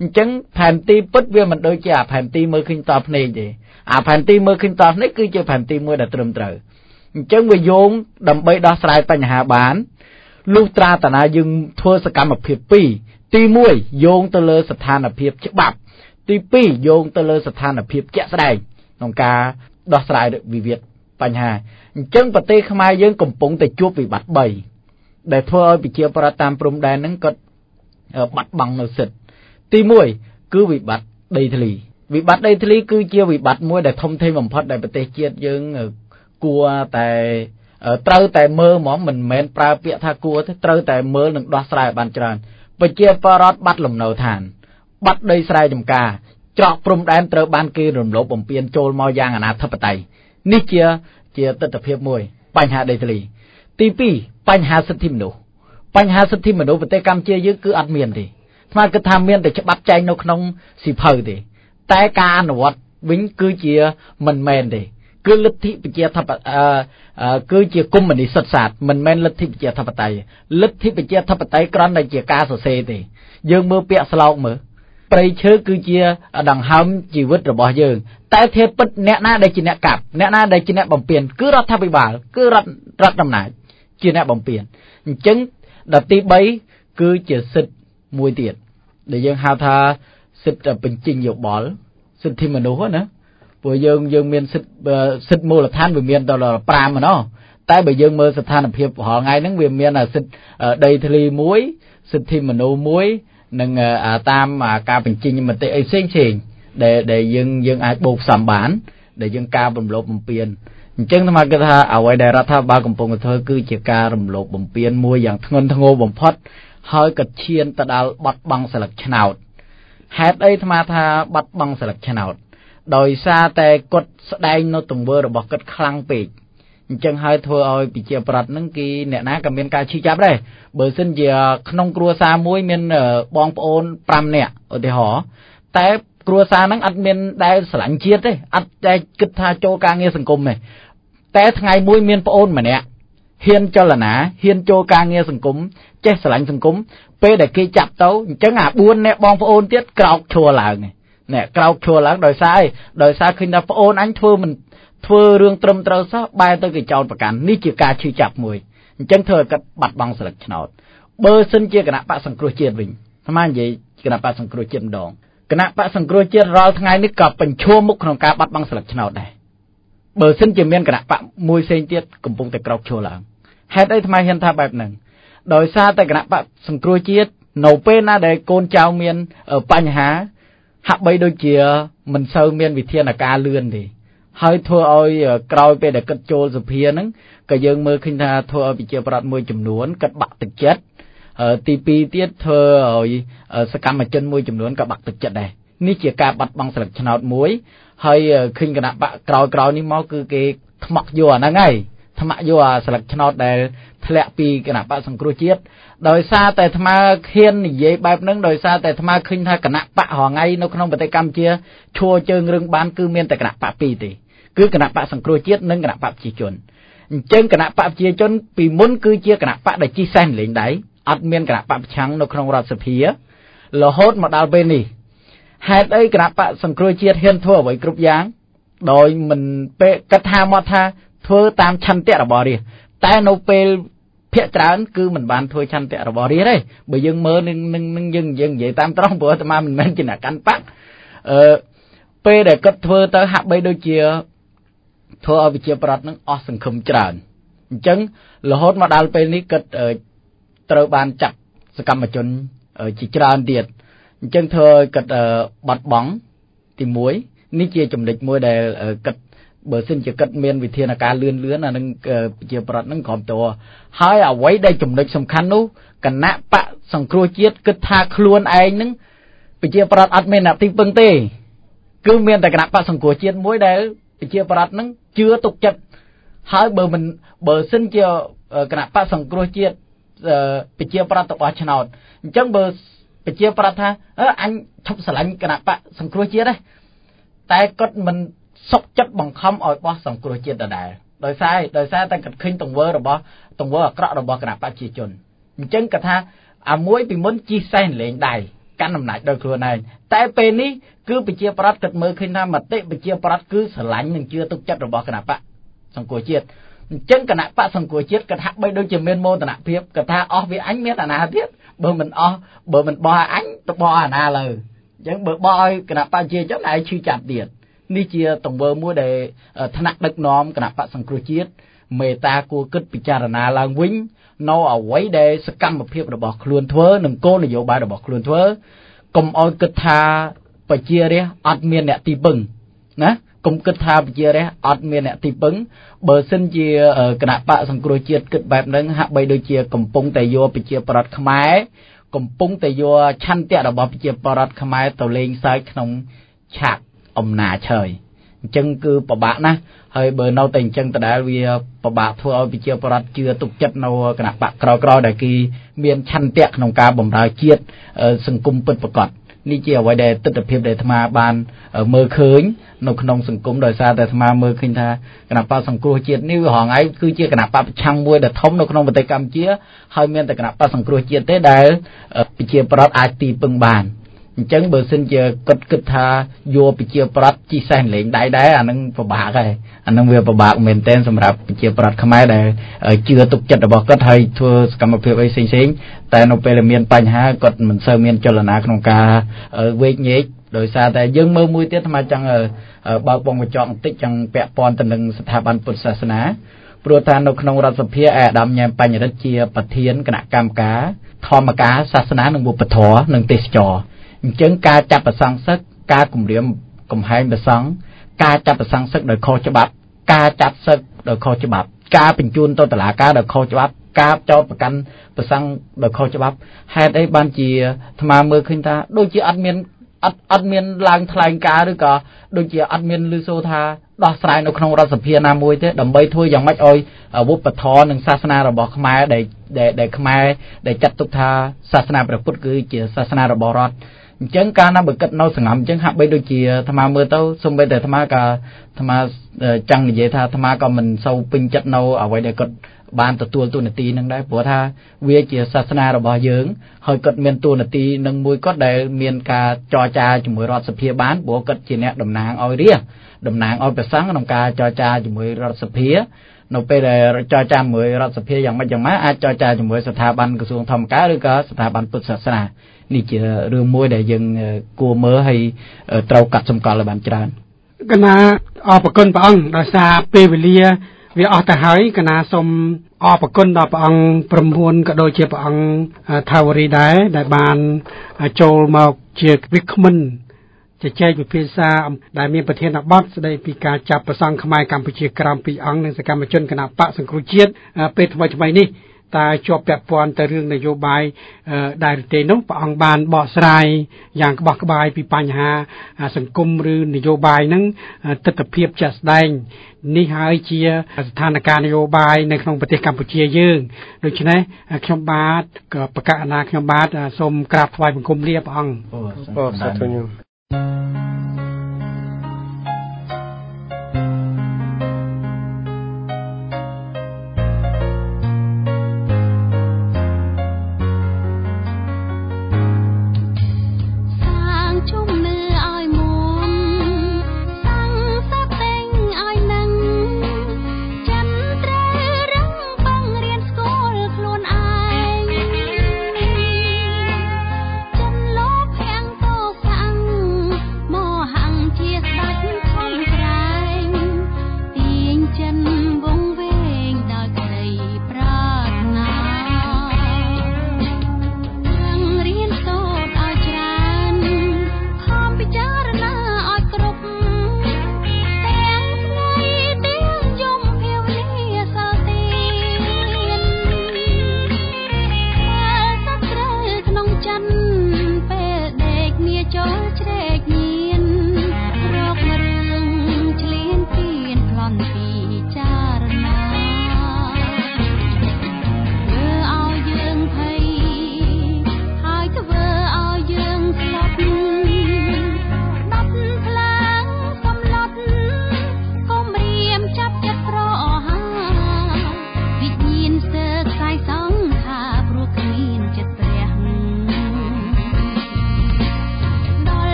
អញ្ចឹងផែនទីពិតវាមិនដូចជាអាផែនទីមើលឃើញតភ្នែកទេអាផែនទីមើលឃើញតភ្នែកគឺជាផែនទីមួយដែលត្រឹមត្រូវអញ្ចឹងវាយោងដើម្បីដោះស្រាយបញ្ហាបានលុះត្រាតាណាយើងធ្វើសកម្មភាពពីរទីមួយយោងទៅលើស្ថានភាពច្បាប់ទីពីរយោងទៅលើស្ថានភាពជាក់ស្ដែងក្នុងការដោះស្រាយវិវាទបញ្ហាអញ្ចឹងប្រទេសខ្មែរយើងកំពុងតែជួបវិបត្តិបីដែលធ្វើឲ្យប្រជាប្រដ្ឋតាមព្រំដែនហ្នឹងគាត់បាត់បង់នៅសិទ្ធិទីមួយគឺវិបត្តិដីធ្លីវិបត្តិដីធ្លីគឺជាវិបត្តិមួយដែលធំធេងបំផុតដែលប្រទេសជាតិយើងគួរតែត្រូវតែមើលហ្មងមិនមែនប្រើពាក្យថាគួរទេត្រូវតែមើលនិងដោះស្រាយបានច្រើនប្រជាពលរដ្ឋបាត់លំនៅឋានបាត់ដីស្រែចម្ការច្រកព្រំដែនត្រូវបានគេរំលោភបំពានចូលមកយ៉ាងអនាធិបតេយ្យនេះជាជាទស្សនវិជ្ជាមួយបញ្ហាដីធ្លីទីពីរបញ្ហាសិទ្ធិមនុស្សបញ្ហាសិទ្ធិមនុស្សប្រទេសកម្ពុជាយើងគឺអត់មានទេស្មើគឺថាមានតែច្បាប់ចែងនៅក្នុងសិភៅទេតែការអនុវត្តវិញគឺជាមិនមែនទេគឺលទ្ធិប្រជាធិបតេយ្យគឺជាកុម្មុយនីសសុទ្ធសាធមិនមែនលទ្ធិប្រជាធិបតេយ្យលទ្ធិប្រជាធិបតេយ្យគ្រាន់តែជាការសរសេរទេយើងមើលពាក្យស្លោកមើលព្រៃឈើគឺជាដង្ហើមជីវិតរបស់យើងតែធៀបពិតអ្នកណាដែលជាអ្នកកាប់អ្នកណាដែលជាអ្នកបំពេញគឺរដ្ឋាភិបាលគឺរដ្ឋរដ្ឋអំណាចជាអ្នកបំពេញអញ្ចឹងដល់ទីបីគឺជាសិទ្ធិមួយទៀតដែលយើងហៅថាសិទ្ធិបញ្ចេញយោបល់សិទ្ធិមនុស្សណាព្រោះយើងយើងមានសិទ្ធិសិទ្ធិមូលដ្ឋានវាមានដល់ប្រាំហ្មងតែបើយើងមើលស្ថានភាពរាល់ថ្ងៃហ្នឹងវាមានសិទ្ធិដីធ្លីមួយសិទ្ធិមនុស្សមួយនិងតាមការបញ្ចេញមតិអីផ្សេងផ្សេងដែលដែលយើងយើងអាចបូកផ្សំបានដែលយើងការរំលោភបំពានអញ្ចឹងខ្ញុំគិតថាអ្វីដែលរដ្ឋាភិបាលកំពុងធ្វើគឺជាការរំលោភបំពានមួយយ៉ាងធ្ងន់ធ្ងរបំផុតហើយក៏ឈានទៅដល់បាត់បង់សិលឹកឆ្នោតហេតុអីអាត្មាថាបាត់បង់សិលឹកឆ្នោតដោយសារតែគាត់ស្ដែងនៅទង្វើរបស់គាត់ខ្លាំងពេកអញ្ចឹងហើយធ្វើឲ្យប្រជាប្រដ្ឋហ្នឹងគេអ្នកណាក៏មានការឈឺចាប់ដែរបើសិនជាក្នុងគ្រួសារមួយមានបងប្អូនប្រាំនាក់ឧទាហរណ៍តែគ្រួសារហ្នឹងអត់មានដែលស្រឡាញ់ជាតិទេអត់តែគិតថាចូលការងារសង្គមទេតែថ្ងៃមួយមានប្អូនម្នាក់ហ៊ានចលនាហ៊ានចូលការងារសង្គមចេះស្រឡាញ់សង្គមពេលដែលគេចាប់ទៅអញ្ចឹងអាបួនអ្នកបងប្អូនទៀតក្រោកឈរឡើងនេះក្រោកឈរឡើងដោយសារអីដោយសារឃើញថាប្អូនអញធ្វើមិនធ្វើរឿងត្រឹមត្រូវសោះបែរទៅគេចោទប្រកាន់នេះជាការឈឺចាប់មួយអញ្ចឹងធ្វើឲ្យគាត់បាត់បង់សិលឹកឆ្នោតបើសិនជាគណៈបកសង្គ្រោះជាតិវិញស្មាននិយាយគណៈបកសង្គ្រោះជាតិម្ដងគណៈបកសង្គ្រោះជាតិរាល់ថ្ងៃនេះក៏បញ្ឈរមុខក្នុងការបាត់បង់សិលឹកឆ្នោតដែរបើសិនជាមានគណៈបកមួយផ្សេងទៀតកំពុងតែក្រោកឈរឡើងហេតុអីថ្មហ៊ានថាបែបហ្នឹងដោយសារតែគណៈបកសង្គ្រោះជាតិនៅពេលណាដែលកូនចៅមានបញ្ហាហាក់បីដូចជាមិនសូវមានវិធានការលឿនទេហើយធ្វើឲ្យក្រោយពេលដែលគិតចូលសភាហ្នឹងក៏យើងមើលឃើញថាធ្វើឲ្យប្រជាប្រដ្ឋមួយចំនួនគិតបាក់ទឹកចិត្តទីពីរទៀតធ្វើឲ្យសកម្មជនមួយចំនួនក៏បាក់ទឹកចិត្តដែរនេះជាការបាត់បង់សិលឹកឆ្នោតមួយហើយឃើញគណៈបកក្រោយក្រោយនេះមកគឺគេថ្មក់យកអាហ្នឹងហើយថ្មក់យកអាសិលឹកឆ្នោតដែលធ្លាក់ពីគណៈបកសង្គ្រោះជាតិដោយសារតែអាត្មាឃាននិយាយបែបហ្នឹងដោយសារតែអាត្មាឃើញថាគណៈបករងៃនៅក្នុងប្រទេសកម្ពុជាឈួរជើងរឹងបានគឺមានតែគណៈបកពីរទេគឺគណៈបកសង្គ្រោះជាតិនិងគណៈបកប្រជាជនអញ្ចឹងគណៈបកប្រជាជនពីមុនគឺជាគណៈបកដែលជីសេះលេងដៃអត់មានគណៈបកប្រឆាំងនៅក្នុងរដ្ឋសភារហូតមកដល់ពេលនេះហេតុអីគណៈបកសង្គ្រោះជាតិហ៊ានធ្វើអ្វីគ្រប់យ៉ាងដោយមិនពេលគិតថាមកថាធ្វើតាមឆន្ទៈរបស់រាជតែនៅពេលភាគច្រើនគឺមិនបានធ្វើឆន្ទៈរបស់រាជទេបើយើងមើលនឹងនឹងយើងយើងនិយាយតាមត្រង់ព្រោះអាត្មាមិនមែនជាអ្នកកាន់បកអឺពេលដែលគាត់ធ្វើទៅហាក់បីដូចជាធ្វើឲ្យប្រជាប្រដ្ឋនឹងអស់សង្ឃឹមច្រើនអញ្ចឹងរហូតមកដល់ពេលនេះគាត់ត្រូវបានចាប់សកម្មជនជាច្រើនទៀតអញ្ចឹងធ្វើឲ្យគាត់បាត់បង់ទីមួយនេះជាចំណុចមួយដែលគាត់បើសិនជាគាត់មានវិធានការលឿនលឿនអានឹងប្រជាប្រដ្ឋនឹងក្រុមតរហើយអ្វីដែលចំណុចសំខាន់នោះគណៈបកសង្គ្រោះជាតិគិតថាខ្លួនឯងនឹងប្រជាប្រដ្ឋអត់មានអ្នកទីពឹងទេគឺមានតែគណៈបកសង្គ្រោះជាតិមួយដែលប្រជាប្រដ្ឋនឹងជឿទុកចិត្តហើយបើមិនបើសិនជាគណៈបកសង្គ្រោះជាតិប្រជាប្រដ្ឋទៅបោះឆ្នោតអញ្ចឹងបើប្រជាប្រដ្ឋថាអឺអញឈប់ស្រឡាញ់គណៈបកសង្គ្រោះជាតិទេតែគាត់មិនសុខចិត្តបង្ខំឲ្យបោះសង្គ្រោះជាតិដដែលដោយសារដោយសារតែគាត់ឃើញទង្វើរបស់ទង្វើអាក្រក់របស់គណៈបកប្រជាជនអញ្ចឹងគាត់ថាអាមួយពីមុនជីសេះលេងដៃកាន់អំណាចដោយខ្លួនឯងតែពេលនេះគឺប្រជាប្រដ្ឋគិតមើលឃើញថាមតិប្រជាប្រដ្ឋគឺស្រឡាញ់និងជឿទុកចិត្តរបស់គណៈបកសង្គមជាតិអញ្ចឹងគណៈបកសង្គមជាតិគាត់ហាក់បីដូចជាមានមោទនភាពគាត់ថាអស់វាអញមានអាណាទៀតបើមិនអស់បើមិនបោះអញទៅបោះអាណាលើអញ្ចឹងបើបោះឲ្យគណៈបកជាចុះឯងឈឺចាប់ទៀតនេះជាទង្វើមួយដែលថ្នាក់ដឹកនាំគណៈបកសង្គ្រោះជាតិមេតាគួរគិតពិចារណាឡើងវិញនៅអ្វីដែលសកម្មភាពរបស់ខ្លួនធ្វើនិងគោលនយោបាយរបស់ខ្លួនធ្វើកុំឲ្យគិតថាប្រជារាស្ត្រអត់មានអ្នកទីពឹងណាកុំគិតថាប្រជារាស្ត្រអត់មានអ្នកទីពឹងបើសិនជាគណៈបកសង្គ្រោះជាតិគិតបែបហ្នឹងហាក់បីដូចជាកំពុងតែយកប្រជាប្រដ្ឋខ្មែរកំពុងតែយកឆន្ទៈរបស់ប្រជាប្រដ្ឋខ្មែរទៅលេងសើចក្នុងឆាកអំណាចហើយអញ្ចឹងគឺពិបាកណាស់ហើយបើនៅតែអញ្ចឹងដដែលវាពិបាកធ្វើឲ្យប្រជាប្រដ្ឋជឿទុកចិត្តនៅគណៈបកក្រោយៗដែលគេមានឆន្ទៈក្នុងការបម្រើជាតិសង្គមពិតប្រាកដនេះជាអ្វីដែលទស្សនវិជ្ជាដែលអាត្មាបានមើលឃើញនៅក្នុងសង្គមដោយសារតែអាត្មាមើលឃើញថាគណៈបកសង្គ្រោះជាតិនេះវាហងៃគឺជាគណៈបកប្រឆាំងមួយដែលធំនៅក្នុងប្រទេសកម្ពុជាហើយមានតែគណៈបកសង្គ្រោះជាតិទេដែលប្រជាប្រដ្ឋអាចទីពឹងបានអញ្ចឹងបើសិនជាគិតគិតថាយកប្រជាប្រដ្ឋជីសេះលេងដៃដែរអានឹងពិបាកហើយអានឹងវាពិបាកមែនទែនសម្រាប់ប្រជាប្រដ្ឋខ្មែរដែលជឿទុកចិត្តរបស់គាត់ហើយធ្វើសកម្មភាពអីផ្សេងៗតែនៅពេលដែលមានបញ្ហាគាត់មិនសូវមានចលនាក្នុងការវេកញែកដោយសារតែយើងមើលមួយទៀតអាចឹងបើកបងកញ្ចក់បន្តិចចឹងពាក់ព័ន្ធទៅនឹងស្ថាប័នពុទ្ធសាសនាព្រោះថានៅក្នុងរដ្ឋសភាអាដាមញ៉ែមបញ្ញរិទ្ធជាប្រធានគណៈកម្មការធម្មការសាសនានិងវប្បធម៌និងទេសចរអញ្ចឹងការចាប់ប្រសង់សឹកការគម្រាមកំហែងប្រសង់ការចាប់ប្រសង់សឹកដោយខុសច្បាប់ការចាប់សឹកដោយខុសច្បាប់ការបញ្ជូនទៅតុលាការដោយខុសច្បាប់ការចោទប្រកាន់ប្រសង់ដោយខុសច្បាប់ហេតុអីបានជាអាត្មាមើលឃើញថាដូចជាអត់មានអត់អត់មានឡើងថ្លែងការណ៍ឬក៏ដូចជាអត់មានឮសូរថាដោះស្រាយនៅក្នុងរដ្ឋសភាណាមួយទេដើម្បីធ្វើយ៉ាងម៉េចឲ្យវប្បធម៌និងសាសនារបស់ខ្មែរដែលដែលខ្មែរដែលចាត់ទុកថាសាសនាព្រះពុទ្ធគឺជាសាសនារបស់រដ្ឋអញ្ចឹងការណាបើគិតនៅសង្ងំអញ្ចឹងហាក់បីដូចជាអាត្មាមើលទៅសូម្បីតែអាត្មាក៏អាត្មាចង់និយាយថាអាត្មាក៏មិនសូវពេញចិត្តនៅអ្វីដែលគាត់បានទទួលទូនាទីនឹងដែរព្រោះថាវាជាសាសនារបស់យើងហើយគាត់មានទូនាទីនឹងមួយគាត់ដែលមានការចរចាជាមួយរដ្ឋសភាបានព្រោះគាត់ជាអ្នកតំណាងឲ្យរាជតំណាងឲ្យប្រសង់ក្នុងការចរចាជាមួយរដ្ឋសភានៅពេលដែលចរចាជាមួយរដ្ឋសភាយ៉ាងម៉េចយ៉ាងម៉េចអាចចរចាជាមួយស្ថាប័នក្រសួងធម្មការឬក៏ស្ថាប័នពុទ្ធសាសនានេះជារឿងមួយដែលយើងគួរមើលហើយត្រូវកាត់សម្គាល់ឲ្យបានច្រើនកណាអរគុណព្រះអង្គដោយសារពេលវេលាវាអស់ទៅហើយកណាសូមអរគុណដល់ព្រះអង្គប្រមូលក៏ដូចជាព្រះអង្គថាវរីដែរដែលបានចូលមកជាវិក្មិនជជែកវិភាសាដែលមានប្រធានបទស្ដីពីការចាប់ប្រសង់ខ្មែរកម្ពុជាក្រោមពីអង្គនិងសកម្មជនគណបកសង្គ្រោះជាតិពេលថ្មីថ្មីនេះតែជាប់ពាក់ព័ន្ធទៅរឿងនយោបាយដែរទេនោះព្រះអង្គបានបកស្រាយយ៉ាងក្បោះក្បាយពីបញ្ហាសង្គមឬនយោបាយហ្នឹងទស្សនវិជ្ជាជាក់ស្ដែងនេះហើយជាស្ថានភាពនយោបាយនៅក្នុងប្រទេសកម្ពុជាយើងដូច្នេះខ្ញុំបាទក៏ប្រកាសណាខ្ញុំបាទសូមក្រាបថ្វាយបង្គំលាព្រះអង្គអូសាធុញមក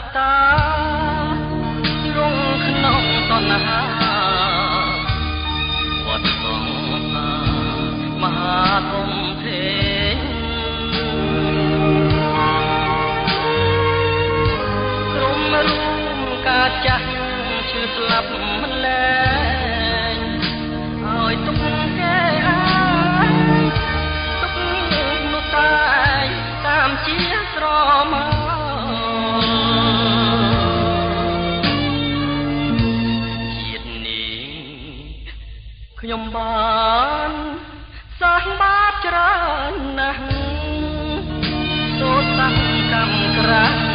តារងក្នុងតណ្ហាវត្តសង្សារមហាធំធេងក្រុមរួមការចាស់ឈឺស្លាប់មិនលែងឲ្យទុកគេអាយទុកនោះតែតាមជាស្រមកខ្ញុំបានសាងបាបច្រើនណាស់សូត្រតាំងកម្មក្រាស់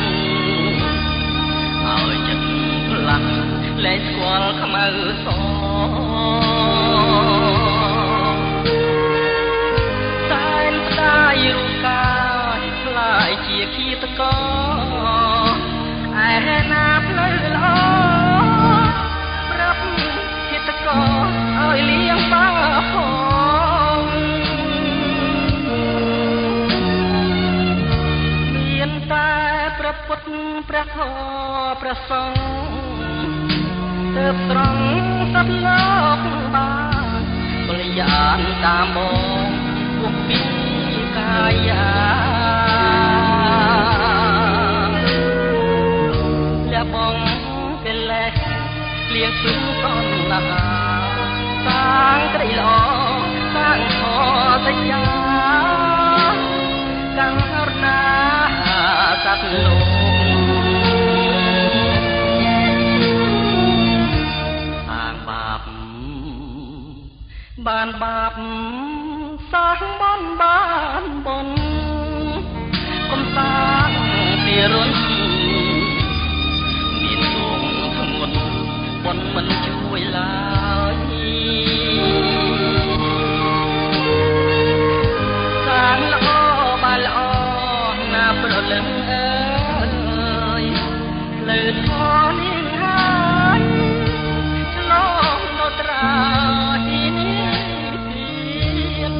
ឲ្យចិត្តផ្លាស់លែងស្គាល់ខ្មៅសតែនផ្ដាយរូបកាយខ្លាយជាគៀតកោឯណាផ្លូវល្អប្រាប់គៀតកោឲ្យលៀងបាផងមានតែព្រះពុទ្ធព្រះធម៌ព្រះសង្ឃទើបត្រង់សត្វលោកបានបរិយានតាមបងពុកពីកាយាលះបងកិលេសលៀងព្រឹងតណ្ហាសាងក្តីល្អសាងធម៌សច្ចាករុណាសត្វលោកសាងបាបបានបាបសាងបុណ្យបានបុណ្យកុំសាងពីរុនមានទងធ្ងន់បុណ្យមិនជួយឡើយសាងល្អបានល្អណាប្រលឹងអើយលើធម៌នេះហើយឆ្លងដល់ត្រាទីនេះទៀត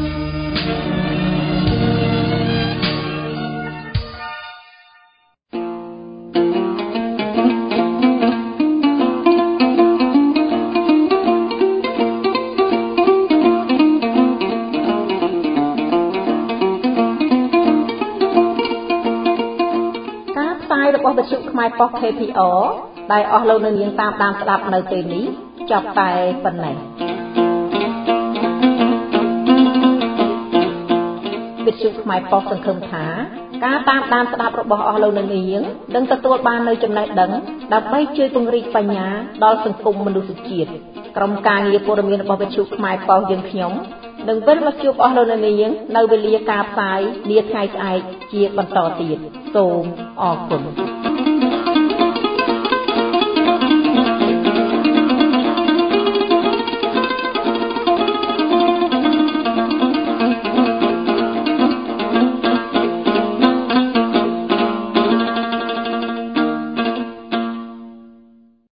របស់វិទ្យុខ្មែរប៉ុស ខេ ភី អរ ដែលអស់លោកនៅនាងតាមដានស្ដាប់នៅពេលនេះចប់តែប៉ុណ្ណេះវិទ្យុខ្មែរប៉ុសសង្ឃឹមថាការតាមដានស្ដាប់របស់អស់លោកនៅនាងនឹងទទួលបាននូវចំណេះដឹងដើម្បីជួយពង្រីកបញ្ញាដល់សង្គមមនុស្សជាតិក្រុមការងារព័ត៌មានរបស់វិទ្យុខ្មែរប៉ុសយើងខ្ញុំនឹងវិលមកជួបអស់លោកនៅនាងនៅវេលាការផ្សាយនាថ្ងៃស្អែកជាបន្តទៀតសូមអរគុណ